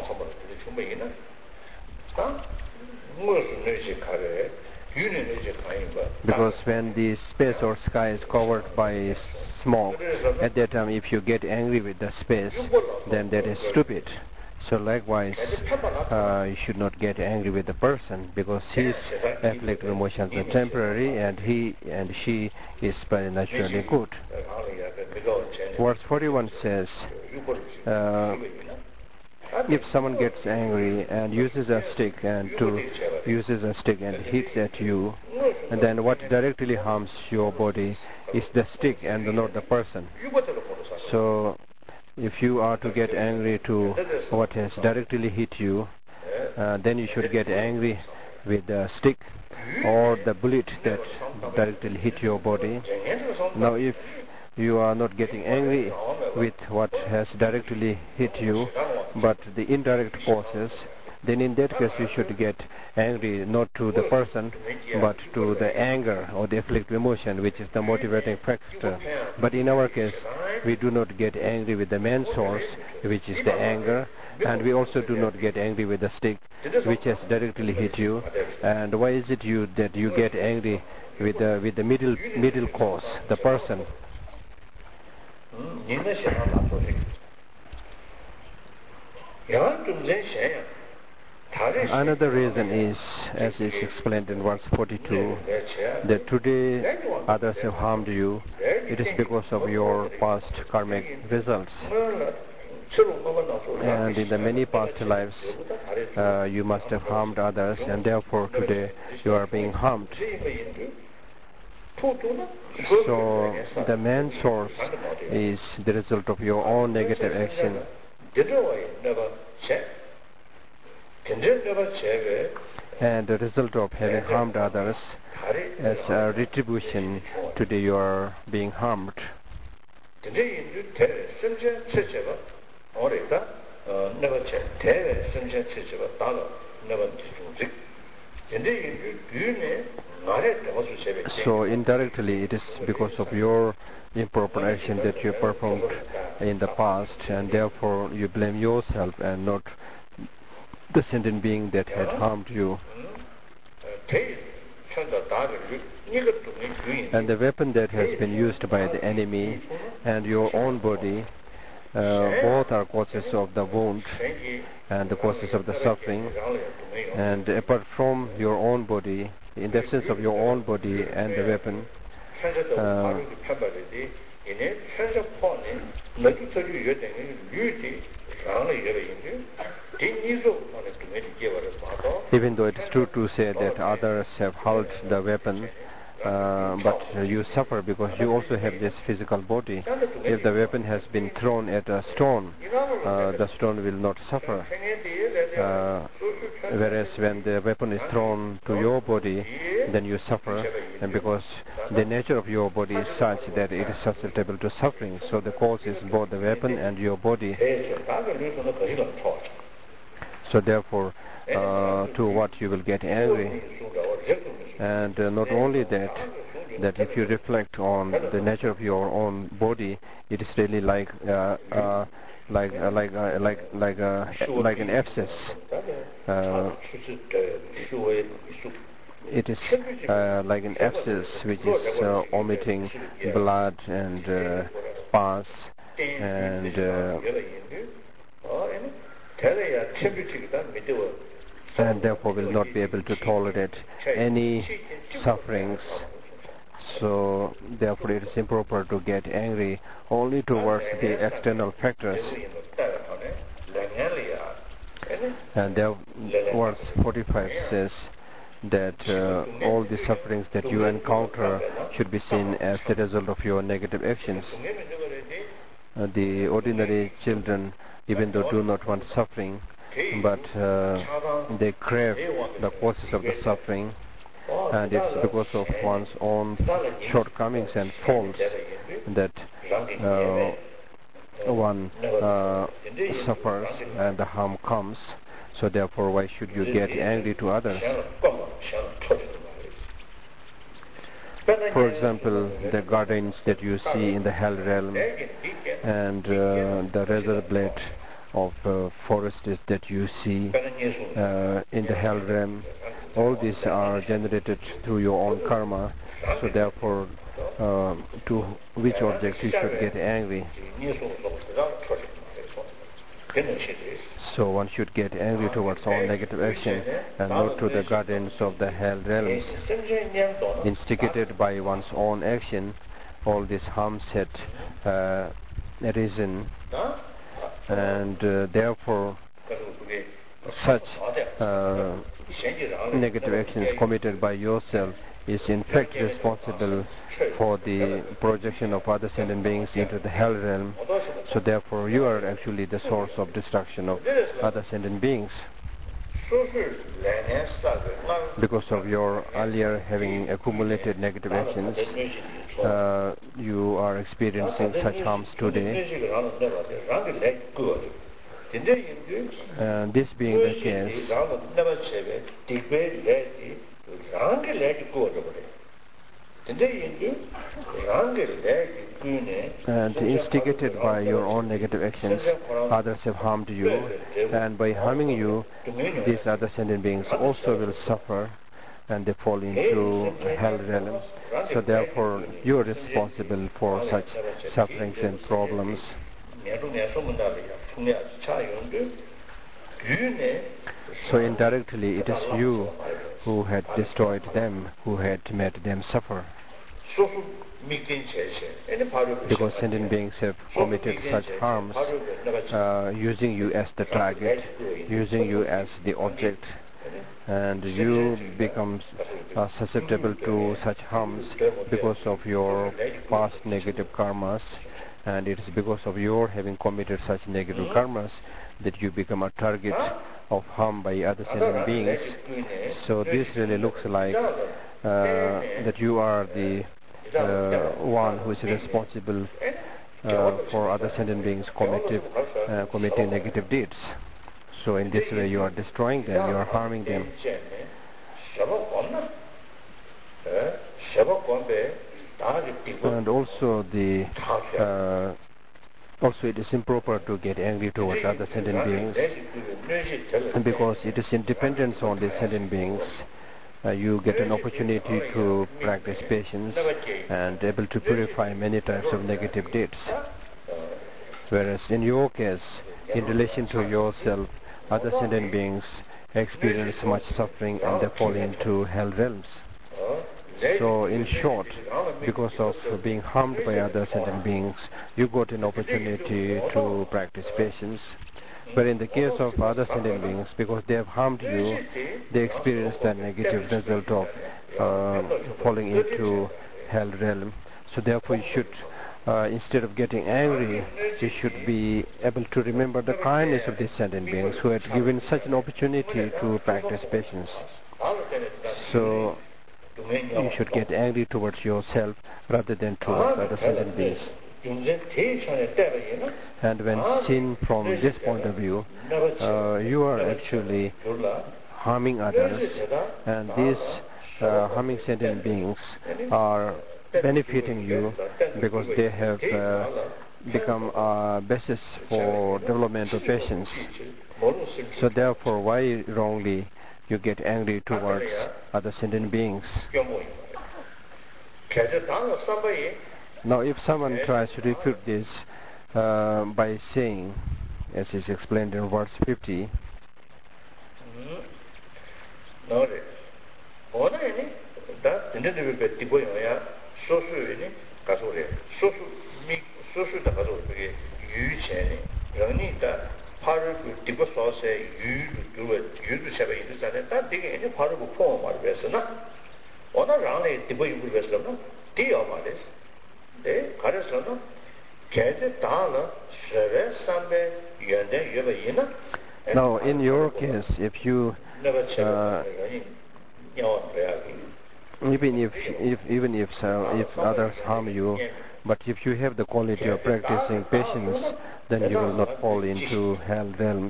Because when the space or sky is covered by smoke, at that time if you get angry with the space, then that is stupid. So likewise, you should not get angry with the person, because his afflictive emotions are temporary and he and she is by naturally good. Verse 41 says, if someone gets angry and uses a stick and hits at you, and then what directly harms your body is the stick and not the person. So if you are to get angry to what has directly hit you, then you should get angry with the stick or the bullet that directly hit your body. Now if you are not getting angry with what has directly hit you, but the indirect causes, then in that case you should get angry not to the person, but to the anger or the afflictive emotion, which is the motivating factor. But in our case, we do not get angry with the main source, which is the anger, and we also do not get angry with the stick, which has directly hit you. And why is it that you get angry with the middle cause, the person? Another reason is, as is explained in verse 42, that today others have harmed you. It is because of your past karmic results. And in the many past lives, you must have harmed others, and therefore today you are being harmed. So the main source is the result of your own negative action. And the result of having harmed others, as a retribution, today you are being harmed. So indirectly it is because of your improper action that you performed in the past, and therefore you blame yourself and not the sentient being that had harmed you. And the weapon that has been used by the enemy and your own body, both are causes of the wound and the causes of the suffering. And apart from your own body, in the absence of your own body and the weapon, even though it is true to say that others have held the weapon, but you suffer because you also have this physical body. If the weapon has been thrown at a stone, the stone will not suffer. Whereas when the weapon is thrown to your body, then you suffer, and because the nature of your body is such that it is susceptible to suffering. So the cause is both the weapon and your body. So therefore, to what you will get angry. And not only that if you reflect on the nature of your own body, it is really like an abscess. It is like an abscess which is omitting blood and pus and therefore will not be able to tolerate any sufferings. So therefore it is improper to get angry only towards the external factors. And there, verse 45 says that all the sufferings that you encounter should be seen as the result of your negative actions. The ordinary children, even though do not want suffering, but they crave the causes of the suffering, and it's because of one's own shortcomings and faults that one suffers and the harm comes. So therefore, why should you get angry to others? For example, the gardens that you see in the hell realm and the razor blade of forests that you see in the hell realm, all these are generated through your own karma. So therefore, to which object you should get angry? So one should get angry towards all negative action and not to the guardians of the hell realms. Instigated by one's own action, all these harms had arisen, and therefore such negative actions committed by yourself is in fact responsible for the projection of other sentient beings into the hell realm. So therefore you are actually the source of destruction of other sentient beings. because of your earlier having accumulated negative actions, you are experiencing such harms today. And this being the case, and instigated by your own negative actions, others have harmed you, and by harming you, these other sentient beings also will suffer, and they fall into hell realm. So therefore, you are responsible for such sufferings and problems. So indirectly, it is you who had destroyed them, who had made them suffer. Because sentient beings have committed such harms, using you as the target, using you as the object, and you become susceptible to such harms because of your past negative karmas, and it is because of your having committed such negative karmas that you become a target of harm by other sentient beings. So this really looks like that you are the one who is responsible for other sentient beings committing negative deeds. So in this way you are destroying them, you are harming them. And also it is improper to get angry towards other sentient beings, because it is in dependence on these sentient beings. You get an opportunity to practice patience and able to purify many types of negative deeds. Whereas in your case, in relation to yourself, other sentient beings experience much suffering and they fall into hell realms. So in short, because of being harmed by other sentient beings, you got an opportunity to practice patience. But in the case of other sentient beings, because they have harmed you, they experience the negative result of falling into hell realm. So therefore you should, instead of getting angry, you should be able to remember the kindness of these sentient beings who had given such an opportunity to practice patience. So you should get angry towards yourself rather than towards other sentient beings. And when seen from this point of view, you are actually harming others, and these harming sentient beings are benefiting you because they have become a basis for development of patience. So therefore, why wrongly you get angry towards other sentient beings? Now, if someone tries to refute this by saying, as is explained in verse 50, now in your case, if you even if others harm you, but if you have the quality of practicing patience, then you will not fall into hell realms.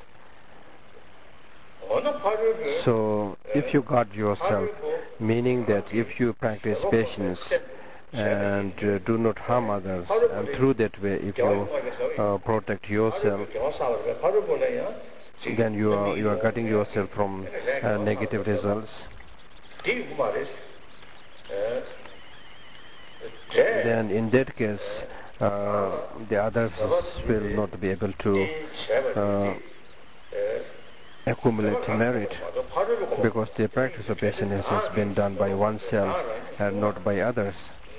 So if you guard yourself, meaning that if you practice patience and do not harm others, and through that way if you protect yourself, then you are guarding yourself from negative results. Then in that case the others will not be able to accumulate merit, because the practice of patience has been done by oneself and not by others.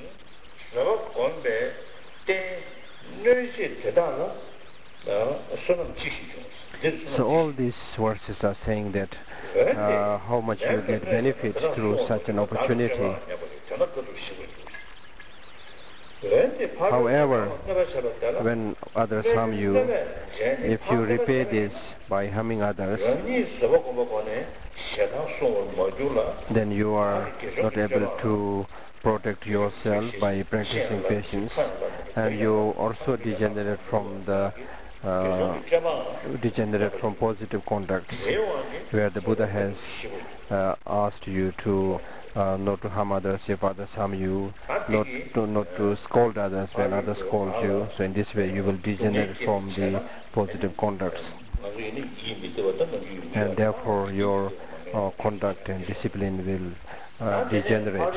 So all these verses are saying that how much you get benefit through such an opportunity. However, when others harm you, if you repay this by harming others, then you are not able to protect yourself by practicing patience, and you also degenerate from positive conduct, where the Buddha has asked you to not to harm others if others harm you, not to scold others when others scold you. So in this way you will degenerate from the positive conducts, and therefore your conduct and discipline will degenerate.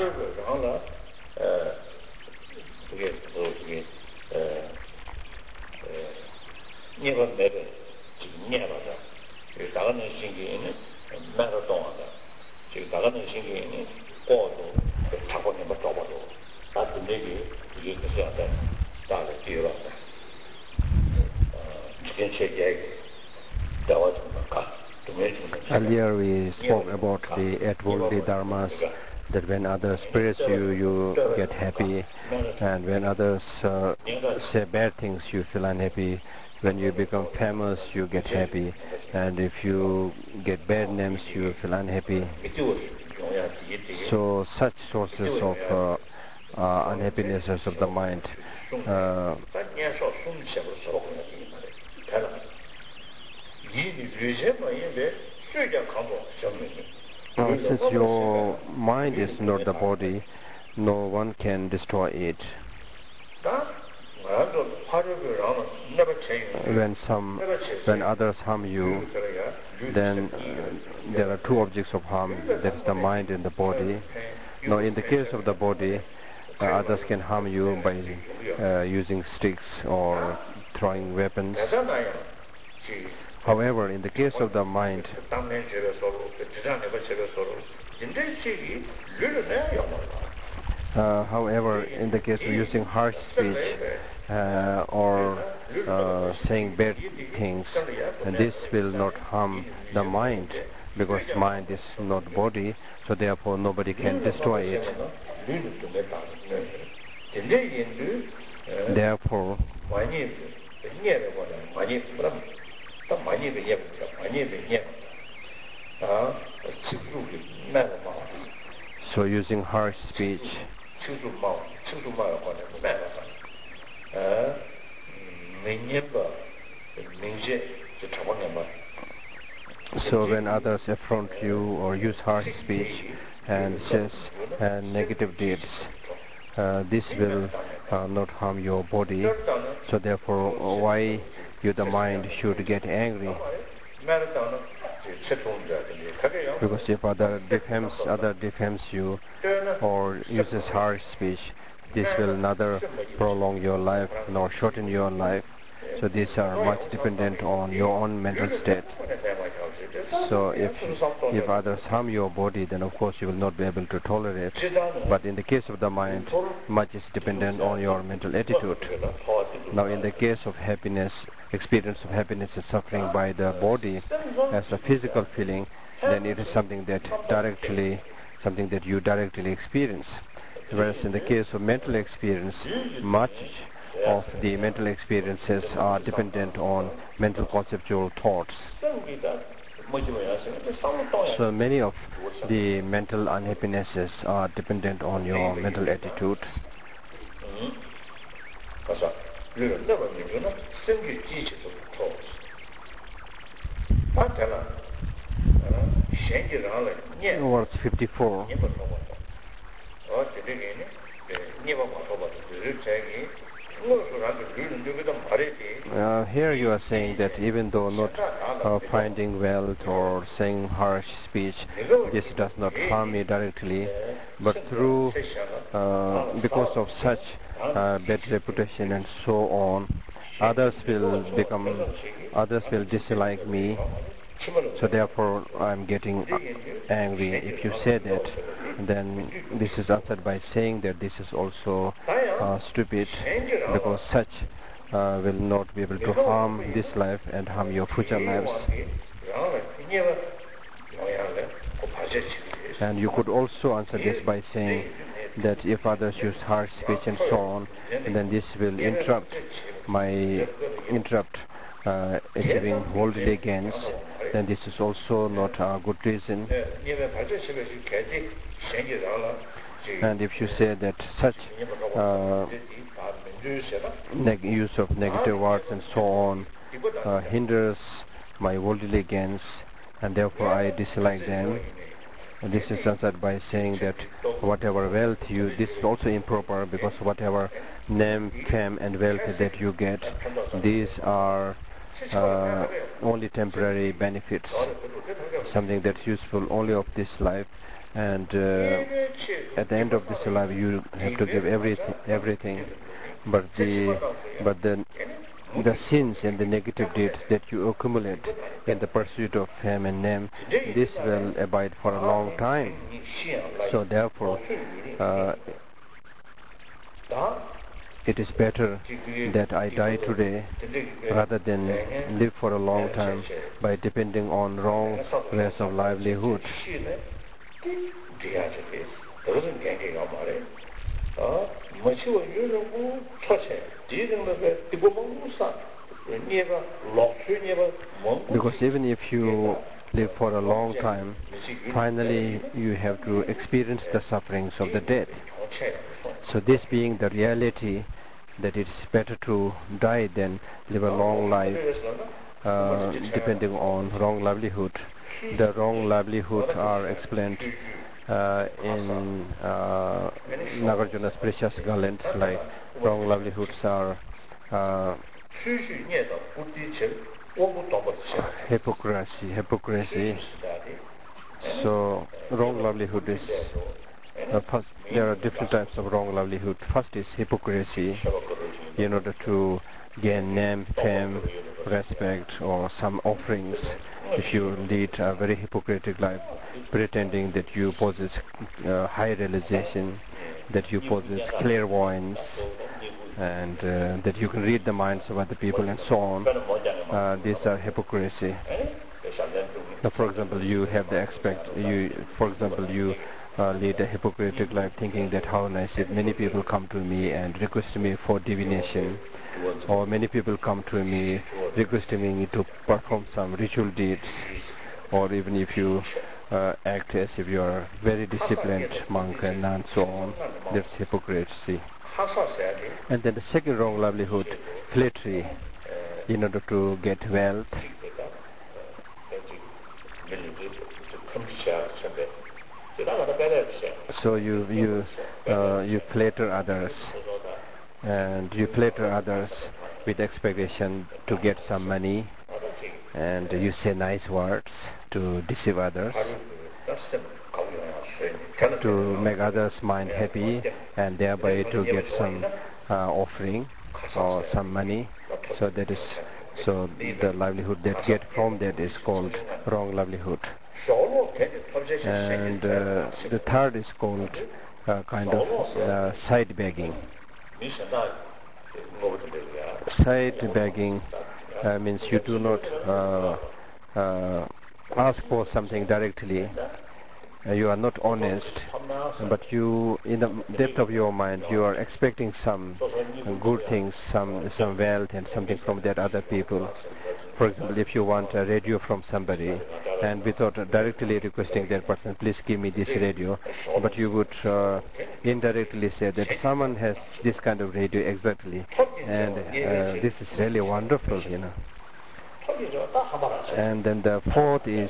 Earlier we spoke about the 8 worldly dharmas, that when others praise you, you get happy, and when others say bad things, you feel unhappy. When you become famous, you get happy, and if you get bad names, you feel unhappy. So such sources of unhappinesses of the mind. Since your mind is not the body, no one can destroy it. When others harm you, then there are 2 objects of harm, that is the mind and the body. Now in the case of the body, others can harm you by using sticks or throwing weapons. However, in the case of the mind, in the case of using harsh speech or saying bad things, this will not harm the mind, because mind is not body, so therefore nobody can destroy it. Therefore, so using harsh speech, so when others affront you or use harsh speech and says negative deeds, this will not harm your body. So therefore, why you, the mind, should get angry? Because if other defames you or uses harsh speech, this will neither prolong your life nor shorten your life. So these are much dependent on your own mental state. So if others harm your body, then of course you will not be able to tolerate. But in the case of the mind, much is dependent on your mental attitude. Now in the case of happiness, experience of happiness and suffering by the body as a physical feeling, then it is something that you directly experience. Whereas in the case of mental experience, much of the mental experiences are dependent on mental conceptual thoughts. So many of the mental unhappinesses are dependent on your mental attitude. Verse 54. Here you are saying that even though not finding wealth or saying harsh speech, this does not harm me directly, but through because of such bad reputation and so on, others will dislike me. So therefore I am getting angry. If you say that, then this is answered by saying that this is also stupid, because such will not be able to harm this life and harm your future lives. And you could also answer this by saying that if others use harsh speech and so on, then this will interrupt achieving worldly gains, then this is also not a good reason. And if you say that such use of negative words and so on hinders my worldly gains, and therefore I dislike them, and this is answered by saying that whatever wealth this is also improper, because whatever name, fame and wealth that you get, these are only temporary benefits, something that's useful only of this life, and at the end of this life you have to give everything. But the sins and the negative deeds that you accumulate in the pursuit of fame and name, this will abide for a long time. So therefore it is better that I die today rather than live for a long time by depending on wrong ways of livelihood. Because even if you live for a long time, finally you have to experience the sufferings of the death. So this being the reality, that it is better to die than live a long life depending on wrong livelihood. The wrong livelihood are explained in Nagarjuna's precious garland, like wrong livelihoods are hypocrisy. So wrong livelihood is first, there are different types of wrong livelihood. First is hypocrisy, in order to gain name, fame, respect, or some offerings. If you lead a very hypocritical life, pretending that you possess high realization, that you possess clairvoyance, and that you can read the minds of other people and so on, these are hypocrisy. Now, for example, you have the you lead a hypocritical life, thinking that how nice if many people come to me and request me for divination, or many people come to me requesting me to perform some ritual deeds, or even if you act as if you are very disciplined monk and so on, that's hypocrisy. And then the second wrong livelihood, flattery, in order to get wealth. So you flatter others, and you flatter others with expectation to get some money, and you say nice words to deceive others, to make others' mind happy, and thereby to get some offering or some money. So the livelihood that get from that is called wrong livelihood. And the third is called kind of side begging. Side begging means you do not ask for something directly. You are not honest, but you, in the depth of your mind, you are expecting some good things, some wealth and something from that other people. For example, if you want a radio from somebody, and without directly requesting that person, please give me this radio, but you would indirectly say that someone has this kind of radio exactly, and this is really wonderful, And then the fourth is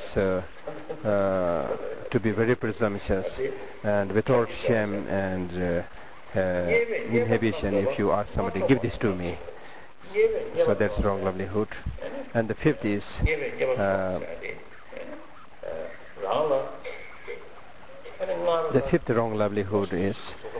to be very presumptuous and without shame and inhibition. If you ask somebody, give this to me, so that's wrong livelihood. And the fifth is the fifth wrong livelihood is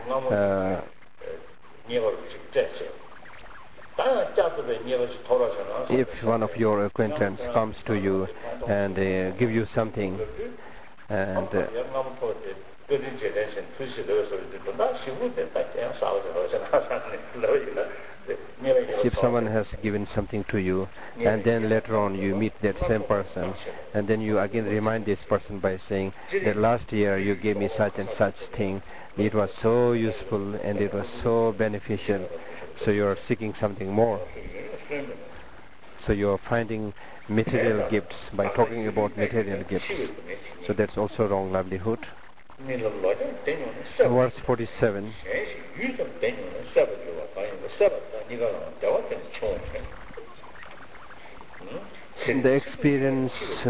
if one of your acquaintance comes to you and give you something, and If someone has given something to you and then later on you meet that same person and then you again remind this person by saying that last year you gave me such and such thing, it was so useful and it was so beneficial, so you are seeking something more. So you are finding material gifts by talking about material gifts. So that's also wrong livelihood. Verse 47. The experience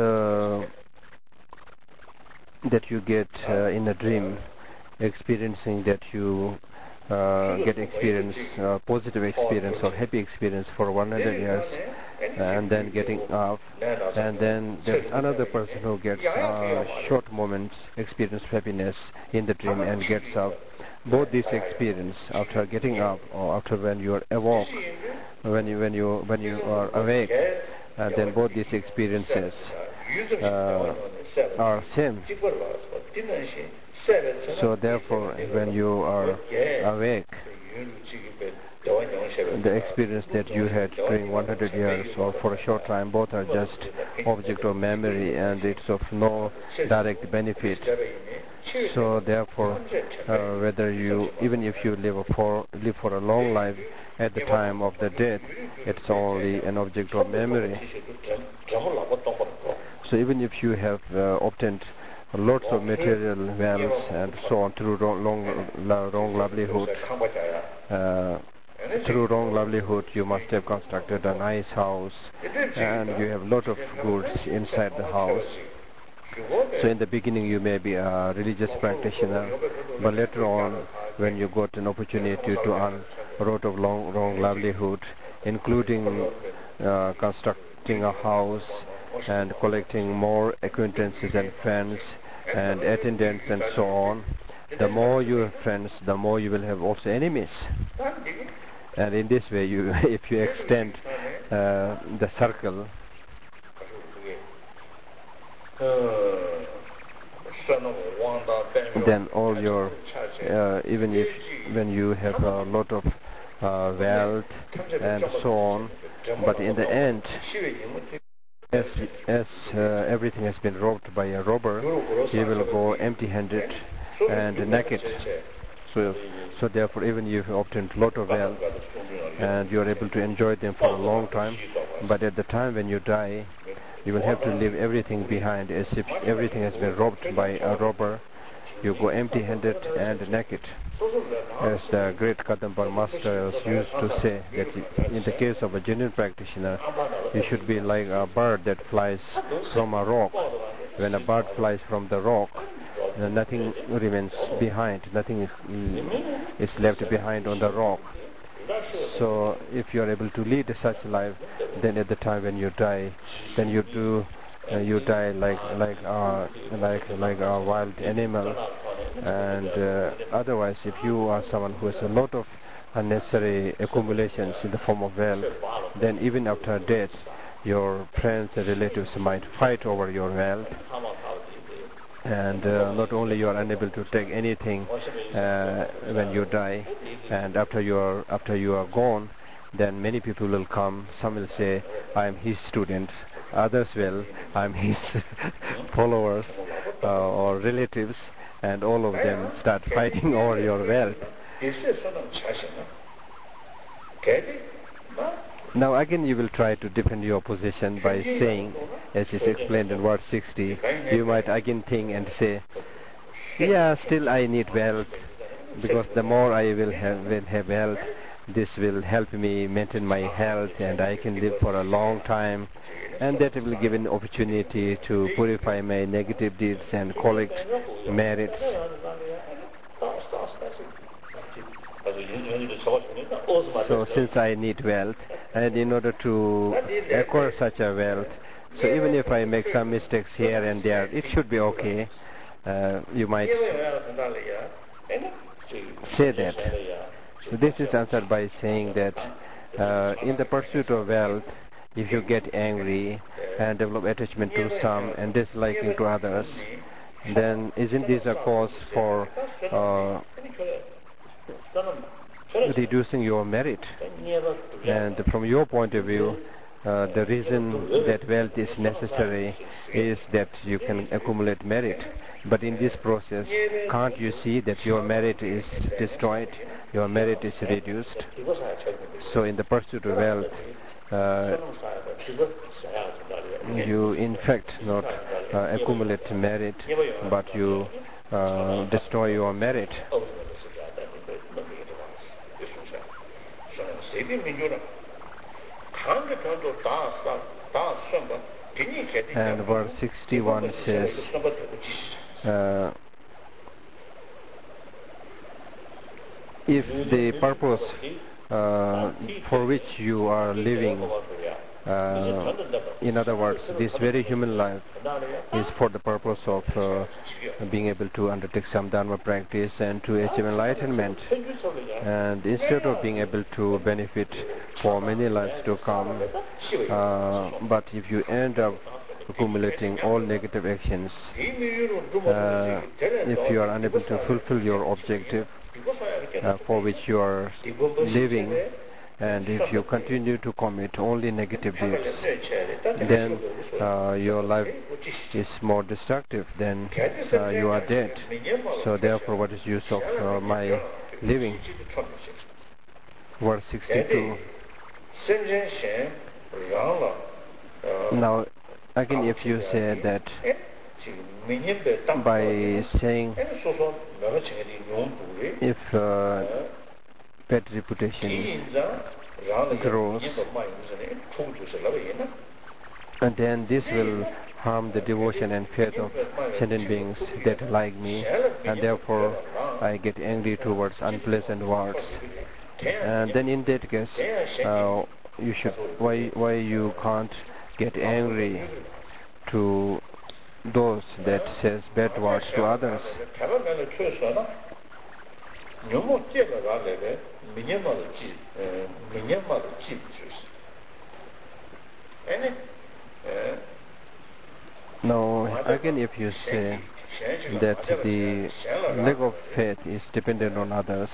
that you get in a dream, experiencing that you get experience, positive experience or happy experience for 100 years, and then getting up, and then there's another person who gets short moments experience happiness in the dream and gets up. Both these experience after getting up or after when you are awoke, when you are awake, then both these experiences are same. So therefore, when you are awake, the experience that you had during 100 years or for a short time, both are just object of memory and it's of no direct benefit. So therefore, whether you, even if you live for a long life, at the time of the death, it's only an object of memory. So even if you have obtained lots of material wealth and so on through wrong livelihood, you must have constructed a nice house and you have a lot of goods inside the house. So in the beginning you may be a religious practitioner, but later on when you got an opportunity to earn a lot of wrong livelihood, including constructing a house and collecting more acquaintances and friends and attendants and so on, the more you have friends, the more you will have also enemies. And in this way, if you extend the circle, then all your, even if when you have a lot of wealth and so on, but in the end, as everything has been robbed by a robber, you will go empty-handed and naked. So therefore, even if you obtained a lot of wealth and you are able to enjoy them for a long time, but at the time when you die, you will have to leave everything behind, as if everything has been robbed by a robber. You go empty-handed and naked. As the great Kadampa masters used to say, that in the case of a genuine practitioner, you should be like a bird that flies from a rock. When a bird flies from the rock, nothing remains behind, nothing is left behind on the rock. So if you are able to lead such life, then at the time when you die, then you die like a wild animal. And otherwise, if you are someone who has a lot of unnecessary accumulations in the form of wealth, then even after death, your friends and relatives might fight over your wealth. And not only you are unable to take anything when you die, and after you are gone, then many people will come. Some will say, I am his student. Others will, I am his followers or relatives, and all of them start fighting over your wealth. Now again you will try to defend your position by saying, as is explained in verse 60, you might again think and say, yeah, still I need wealth, because the more I will have wealth, this will help me maintain my health and I can live for a long time, and that will give an opportunity to purify my negative deeds and collect merits. So since I need wealth, and in order to acquire such a wealth, so even if I make some mistakes here and there, it should be okay. You might say that. So this is answered by saying that in the pursuit of wealth, if you get angry and develop attachment to some and disliking to others, then isn't this a cause for reducing your merit? And from your point of view, the reason that wealth is necessary is that you can accumulate merit. But in this process, can't you see that your merit is destroyed, your merit is reduced? So in the pursuit of wealth, you in fact not accumulate merit, but you destroy your merit. And verse 61 says, if the purpose for which you are living, in other words, this very human life is for the purpose of being able to undertake some dharma practice and to achieve enlightenment, and instead of being able to benefit for many lives to come, but if you end up accumulating all negative actions, if you are unable to fulfill your objective for which you are living, and if you continue to commit only negative deeds, then your life is more destructive, then you are dead. So therefore, what is use of my living? Verse 62. Now, again, if you say that by saying if bad reputation grows, and then this will harm the devotion and faith of sentient beings that like me, and therefore I get angry towards unpleasant words. And then in that case, you should why you can't get angry to those that says bad words to others? Now, again, if you say that the lack of faith is dependent on others,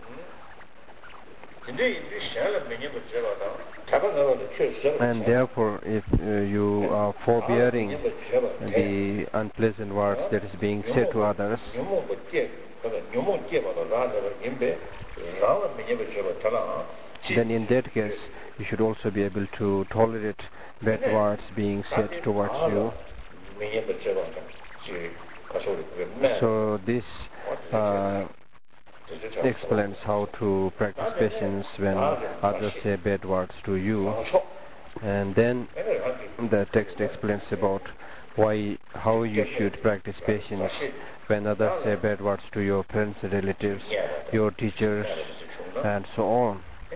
and therefore if you are forbearing the unpleasant words that is being said to others, then in that case you should also be able to tolerate bad words being said towards you. So this explains how to practice patience when others say bad words to you. And then the text explains about how you should practice patience when others say bad words to your friends, relatives, your teachers, and so on.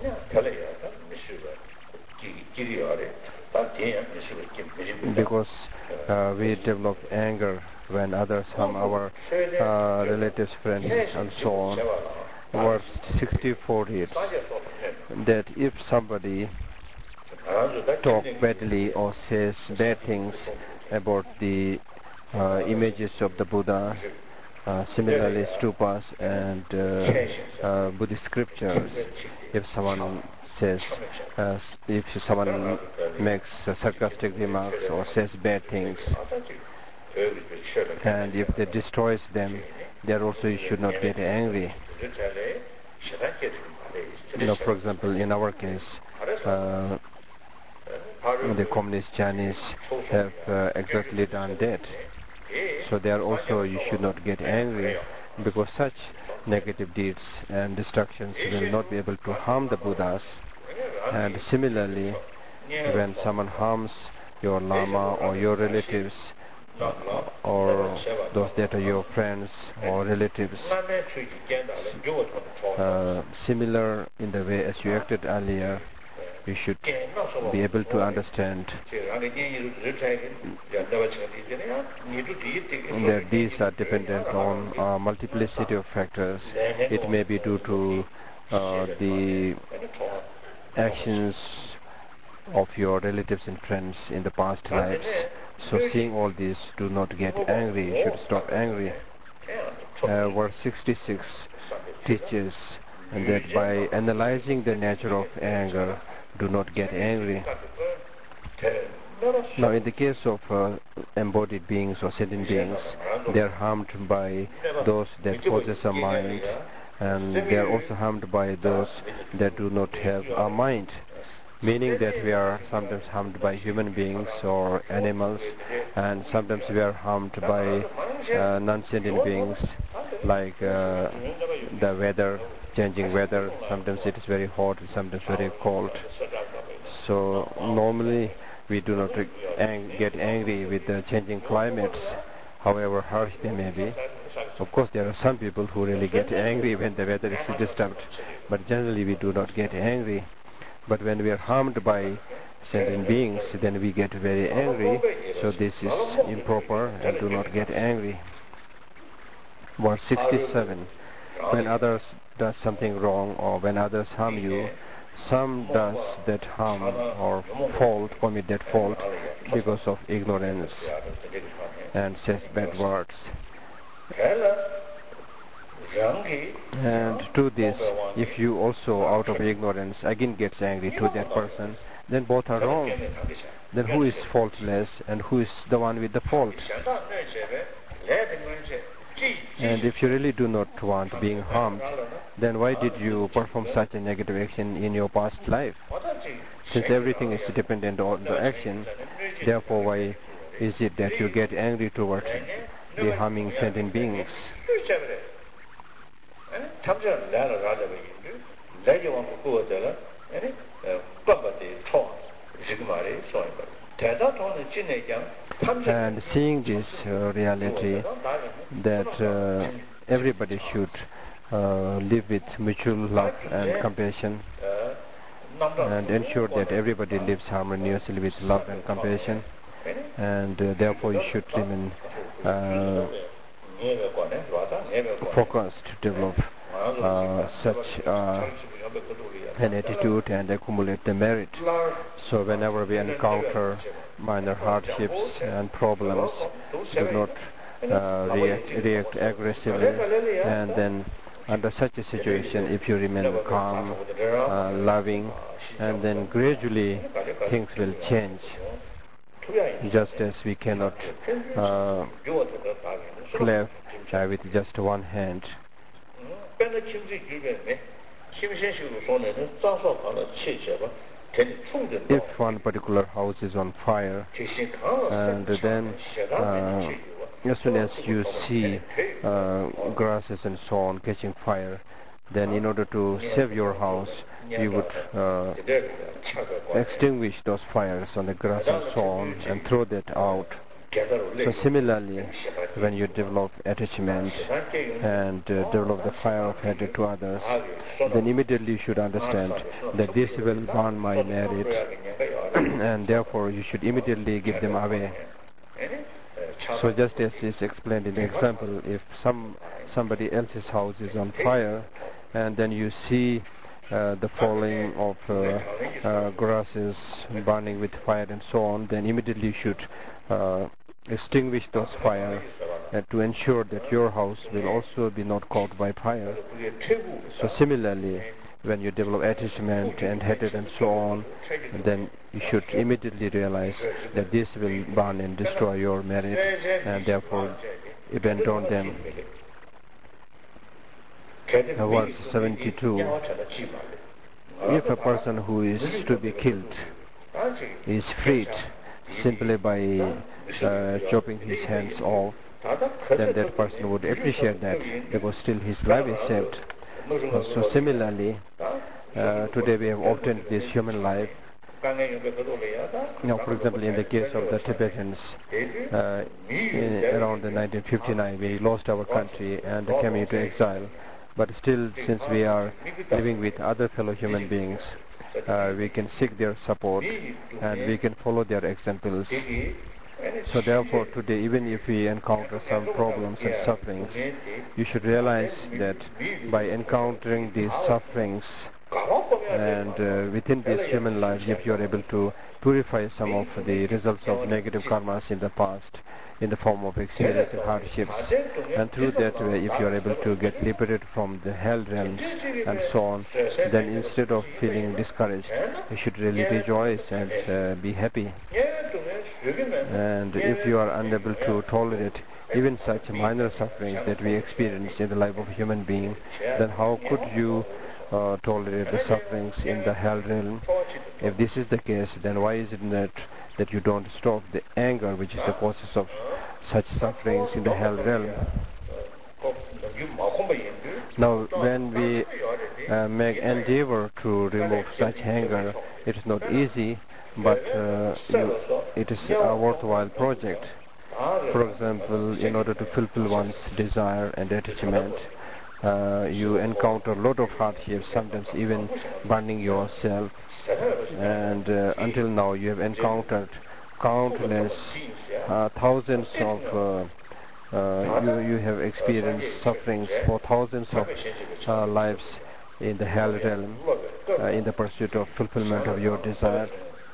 Because we develop anger when others harm our relatives, friends, and so on. Verse 64 reads that if somebody talks badly or says bad things about the images of the Buddha, similarly stupas and Buddhist scriptures, if someone says, if someone makes sarcastic remarks or says bad things, and if they destroys them, there also you should not get angry. For example, in our case, the communist Chinese have exactly done that. So there also you should not get angry, because such negative deeds and destructions will not be able to harm the Buddhas. And similarly, when someone harms your Lama or your relatives, or those that are your friends or relatives, similar in the way as you acted earlier, you should be able to understand that these are dependent on a multiplicity of factors. It may be due to the actions of your relatives and friends in the past lives. So seeing all this, do not get angry. You should stop angry. Verse 66 teaches that by analyzing the nature of anger, do not get angry. Now, in the case of embodied beings or sentient beings, they are harmed by those that possess a mind, and they are also harmed by those that do not have a mind, meaning that we are sometimes harmed by human beings or animals, and sometimes we are harmed by non-sentient beings, like the weather, changing weather. Sometimes it is very hot, sometimes very cold. So normally we do not get angry with the changing climates, however harsh they may be. Of course, there are some people who really get angry when the weather is disturbed, but generally we do not get angry. But when we are harmed by sentient beings, then we get very angry. So this is improper, and do not get angry. Verse 67, when others does something wrong, or when others harm you, some does that harm or commit that fault because of ignorance and says bad words. And to this, if you also out of ignorance again gets angry to that person, then both are wrong. Then who is faultless and who is the one with the fault? And if you really do not want being harmed, then why did you perform such a negative action in your past life? Since everything is dependent on the action, therefore why is it that you get angry towards the harming sentient beings? And seeing this reality that everybody should live with mutual love and compassion, and ensure that everybody lives harmoniously with love and compassion, and therefore you should remain focused to develop such an attitude and accumulate the merit. So whenever we encounter minor hardships and problems, do not react aggressively, and then under such a situation, if you remain calm, loving, and then gradually things will change. Just as we cannot clap with just one hand. If one particular house is on fire, and then as soon as you see grasses and so on catching fire, then in order to save your house, you would extinguish those fires on the grass and so on and throw that out. So similarly, when you develop attachment and develop the fire of hatred to others, then immediately you should understand that this will burn my merit, and therefore you should immediately give them away. So just as is explained in the example, if somebody else's house is on fire, and then you see the falling of grasses burning with fire and so on, then immediately you should extinguish those fires to ensure that your house will also be not caught by fire. So similarly, when you develop attachment and hatred and so on, then you should immediately realize that this will burn and destroy your merit, and therefore abandon them. Verse 72, if a person who is to be killed is freed simply by chopping his hands off, then that person would appreciate that, because still his life is saved. So similarly, today we have obtained this human life. Now, for example, in the case of the Tibetans, around 1959, we lost our country and came into exile. But still, since we are living with other fellow human beings, we can seek their support and we can follow their examples. So therefore, today, even if we encounter some problems and sufferings, you should realize that by encountering these sufferings, And within this human life, if you are able to purify some of the results of negative karmas in the past in the form of experience and hardships, and through that way, if you are able to get liberated from the hell realms and so on, then instead of feeling discouraged, you should really rejoice and be happy. And if you are unable to tolerate even such minor sufferings that we experience in the life of a human being, then how could you tolerate the sufferings in the hell realm? If this is the case, then why is it that you don't stop the anger which is the causes of such sufferings in the hell realm? Now, when we make endeavor to remove such anger, it is not easy, but it is a worthwhile project. For example, in order to fulfill one's desire and attachment, you encounter a lot of hardships, sometimes even burning yourself, and until now you have encountered countless thousands of you have experienced sufferings for thousands of lives in the hell realm in the pursuit of fulfillment of your desire.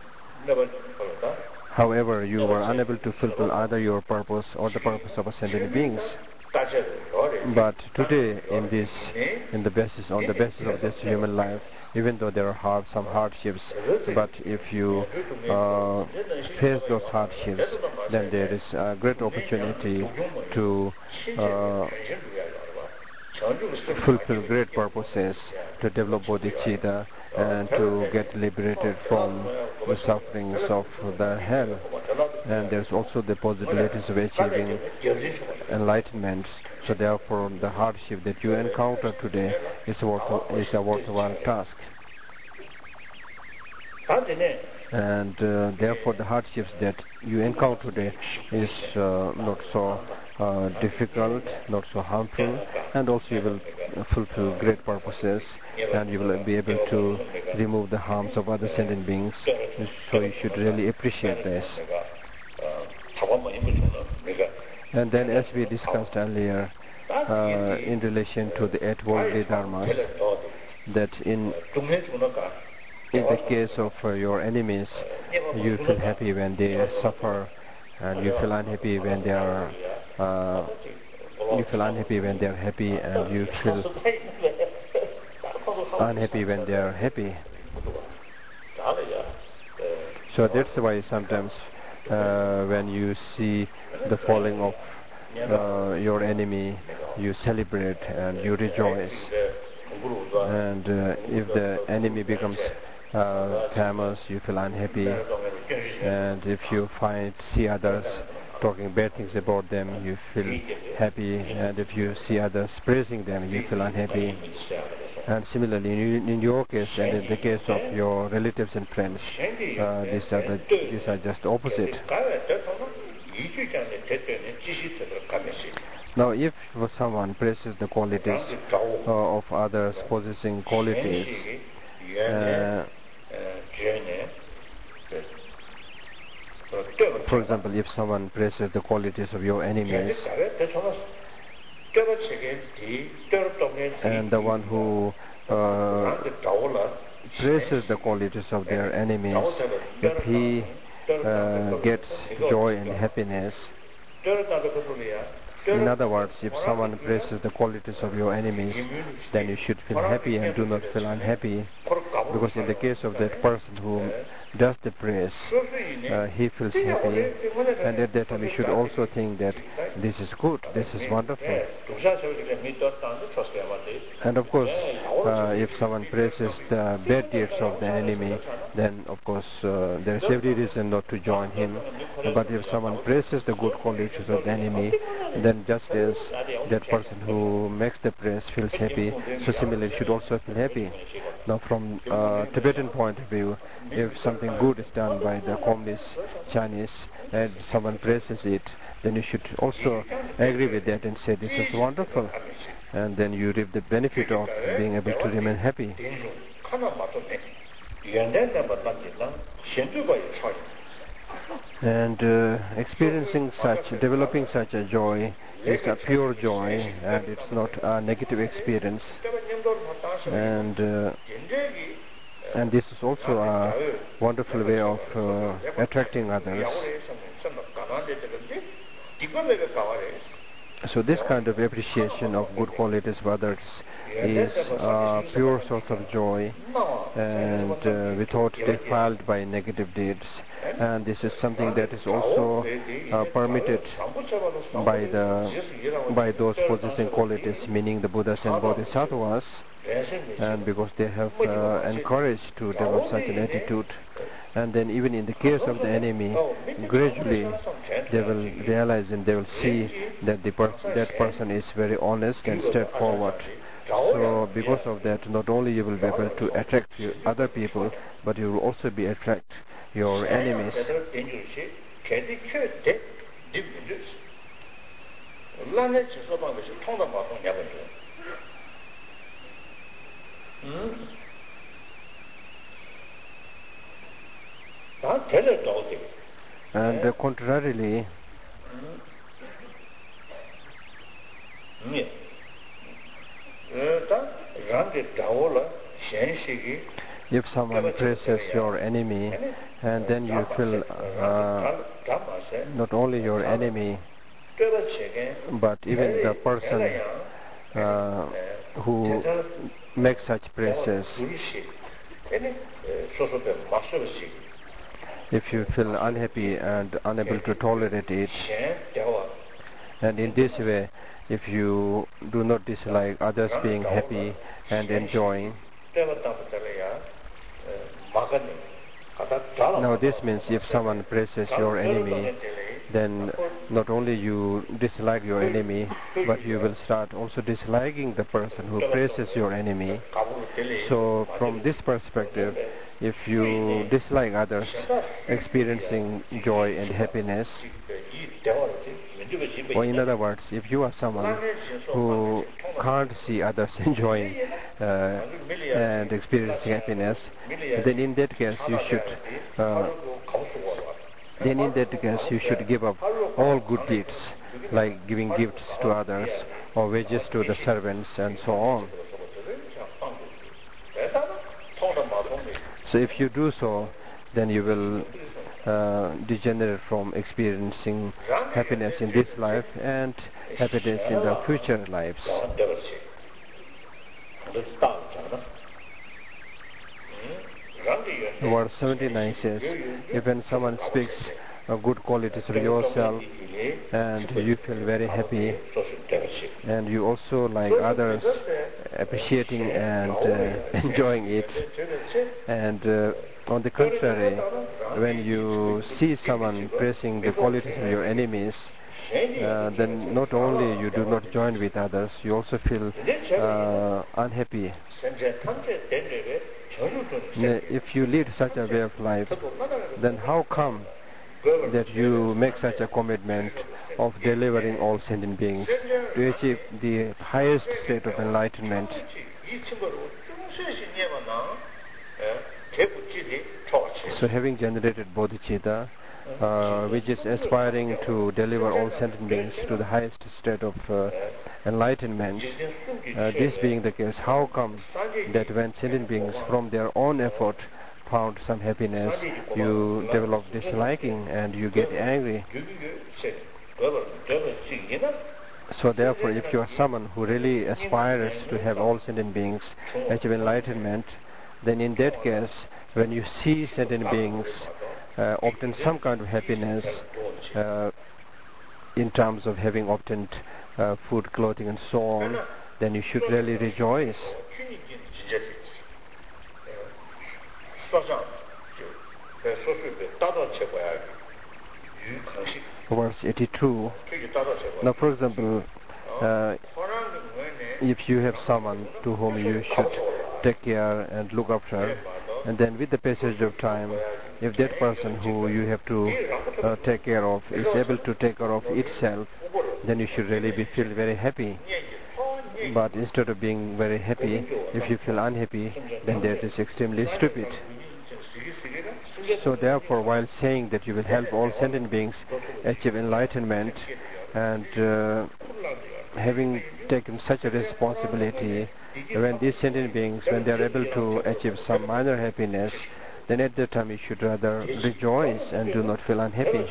However, you were unable to fulfill either your purpose or the purpose of ascended beings. But today, on the basis of this human life, even though there are some hardships, but if you face those hardships, then there is a great opportunity to fulfill great purposes, to develop bodhicitta, and to get liberated from the sufferings of the hell. And there's also the possibilities of achieving enlightenment. So therefore, the hardship that you encounter today is a worthwhile task. And therefore, the hardships that you encounter today is not so difficult, not so harmful, and also you will fulfill great purposes, and you will be able to remove the harms of other sentient beings. So you should really appreciate this. And then, as we discussed earlier, in relation to the 8 worldly dharmas, that in the case of your enemies, you feel happy when they suffer, and you feel unhappy when they are happy, and you feel unhappy when they are happy. So that's why sometimes when you see the falling of your enemy, you celebrate and you rejoice. And if the enemy becomes famous, you feel unhappy. And if you see others talking bad things about them, you feel happy. And if you see others praising them, you feel unhappy. And similarly, in your case and in the case of your relatives and friends, these are just opposite. Now, if someone praises the qualities of others possessing qualities, for example, if someone praises the qualities of your enemies, and the one who praises the qualities of their enemies, if he gets joy and happiness, in other words, if someone praises the qualities of your enemies, then you should feel happy and do not feel unhappy, because in the case of that person who does the praise, he feels happy, and at that time you should also think that this is good, this is wonderful. And of course, if someone praises the bad deeds of the enemy, then of course there is every reason not to join him. But if someone praises the good qualities of the enemy, then just as that person who makes the praise feels happy, so similarly should also feel happy. Now, from Tibetan point of view, if something good is done by the communist Chinese and someone praises it, then you should also agree with that and say this is wonderful, and then you reap the benefit of being able to remain happy. And developing such a joy is a pure joy, and it's not a negative experience. And this is also a wonderful way of attracting others. So this kind of appreciation of good qualities of others is a pure source of joy, and without defiled by negative deeds. And this is something that is also permitted by those possessing qualities, meaning the Buddhas and Bodhisattvas, and because they have encouraged to develop such an attitude. And then even in the case of the enemy, gradually they will realize and they will see that that person is very honest and straightforward. So because of that, not only you will be able to attract other people, but you will also attract your enemies. And contrarily, if someone praises your enemy, and then you feel not only your enemy, but even the person who makes such praises, if you feel unhappy and unable to tolerate it, and in this way, if you do not dislike others being happy and enjoying, now this means if someone praises your enemy, then not only you dislike your enemy, but you will start also disliking the person who praises your enemy. So from this perspective, if you dislike others experiencing joy and happiness, or in other words, if you are someone who can't see others enjoying and experiencing happiness, then in that case you should give up all good deeds, like giving gifts to others or wages to the servants and so on. So if you do so, then you will degenerate from experiencing happiness in this life and happiness in the future lives. Verse 79 says, if when someone speaks good qualities of yourself and you feel very happy and you also like others appreciating and enjoying it, and on the contrary, when you see someone praising the qualities of your enemies, then not only you do not join with others, you also feel unhappy. If you lead such a way of life, then how come that you make such a commitment of delivering all sentient beings to achieve the highest state of enlightenment? So having generated bodhicitta, which is aspiring to deliver all sentient beings to the highest state of enlightenment, this being the case, how come that when sentient beings from their own effort found some happiness, you develop disliking and you get angry? So therefore, if you are someone who really aspires to have all sentient beings achieve enlightenment, then in that case, when you see sentient beings obtain some kind of happiness in terms of having obtained food, clothing and so on, then you should really rejoice. Verse 82. Now, for example, if you have someone to whom you should take care and look after, and then with the passage of time, if that person who you have to take care of is able to take care of itself, then you should really feel very happy. But instead of being very happy, if you feel unhappy, then that is extremely stupid. So therefore, while saying that you will help all sentient beings achieve enlightenment, and having taken such a responsibility, when these sentient beings, when they are able to achieve some minor happiness, then at that time you should rather rejoice and do not feel unhappy.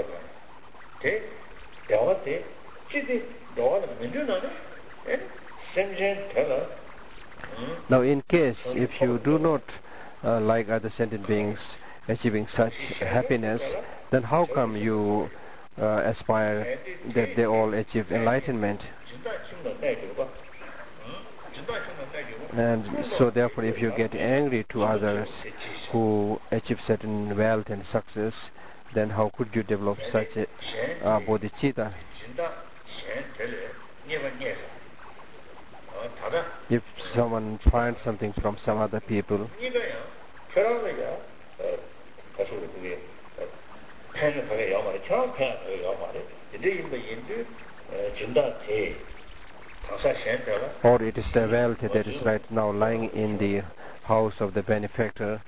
Now, in case if you do not like other sentient beings achieving such happiness, then how come you aspire that they all achieve enlightenment? And so therefore, if you get angry to others who achieve certain wealth and success, then how could you develop such a bodhicitta? If someone finds something from some other people, or it is the wealth that is right now lying in the house of the benefactor,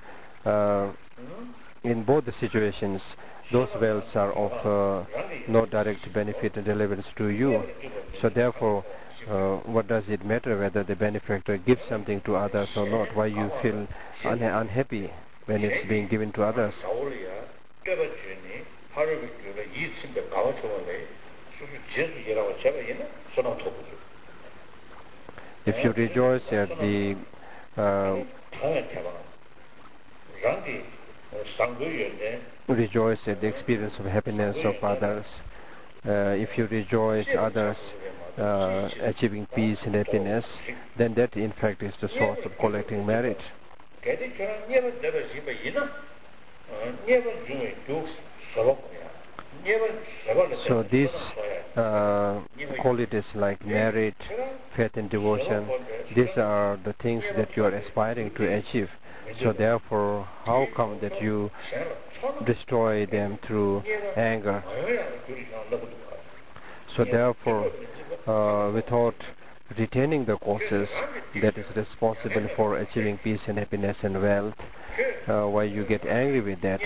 in both the situations, those wealths are of no direct benefit and relevance to you. So therefore, what does it matter whether the benefactor gives something to others or not? Why you feel unhappy when it's being given to others? If you rejoice at the experience of happiness of others, if you rejoice others achieving peace and happiness, then that in fact is the source of collecting merit. So these qualities like merit, faith and devotion, these are the things that you are aspiring to achieve. So therefore, how come that you destroy them through anger? So therefore, without retaining the causes that is responsible for achieving peace and happiness and wealth, why you get angry with that?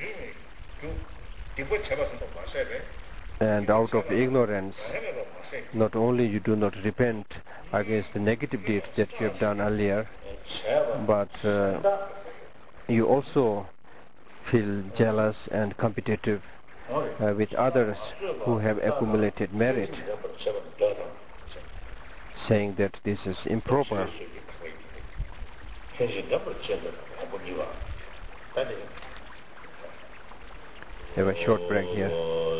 And out of ignorance, not only you do not repent against the negative deeds that you have done earlier, but you also feel jealous and competitive with others who have accumulated merit, saying that this is improper. Have a short break here.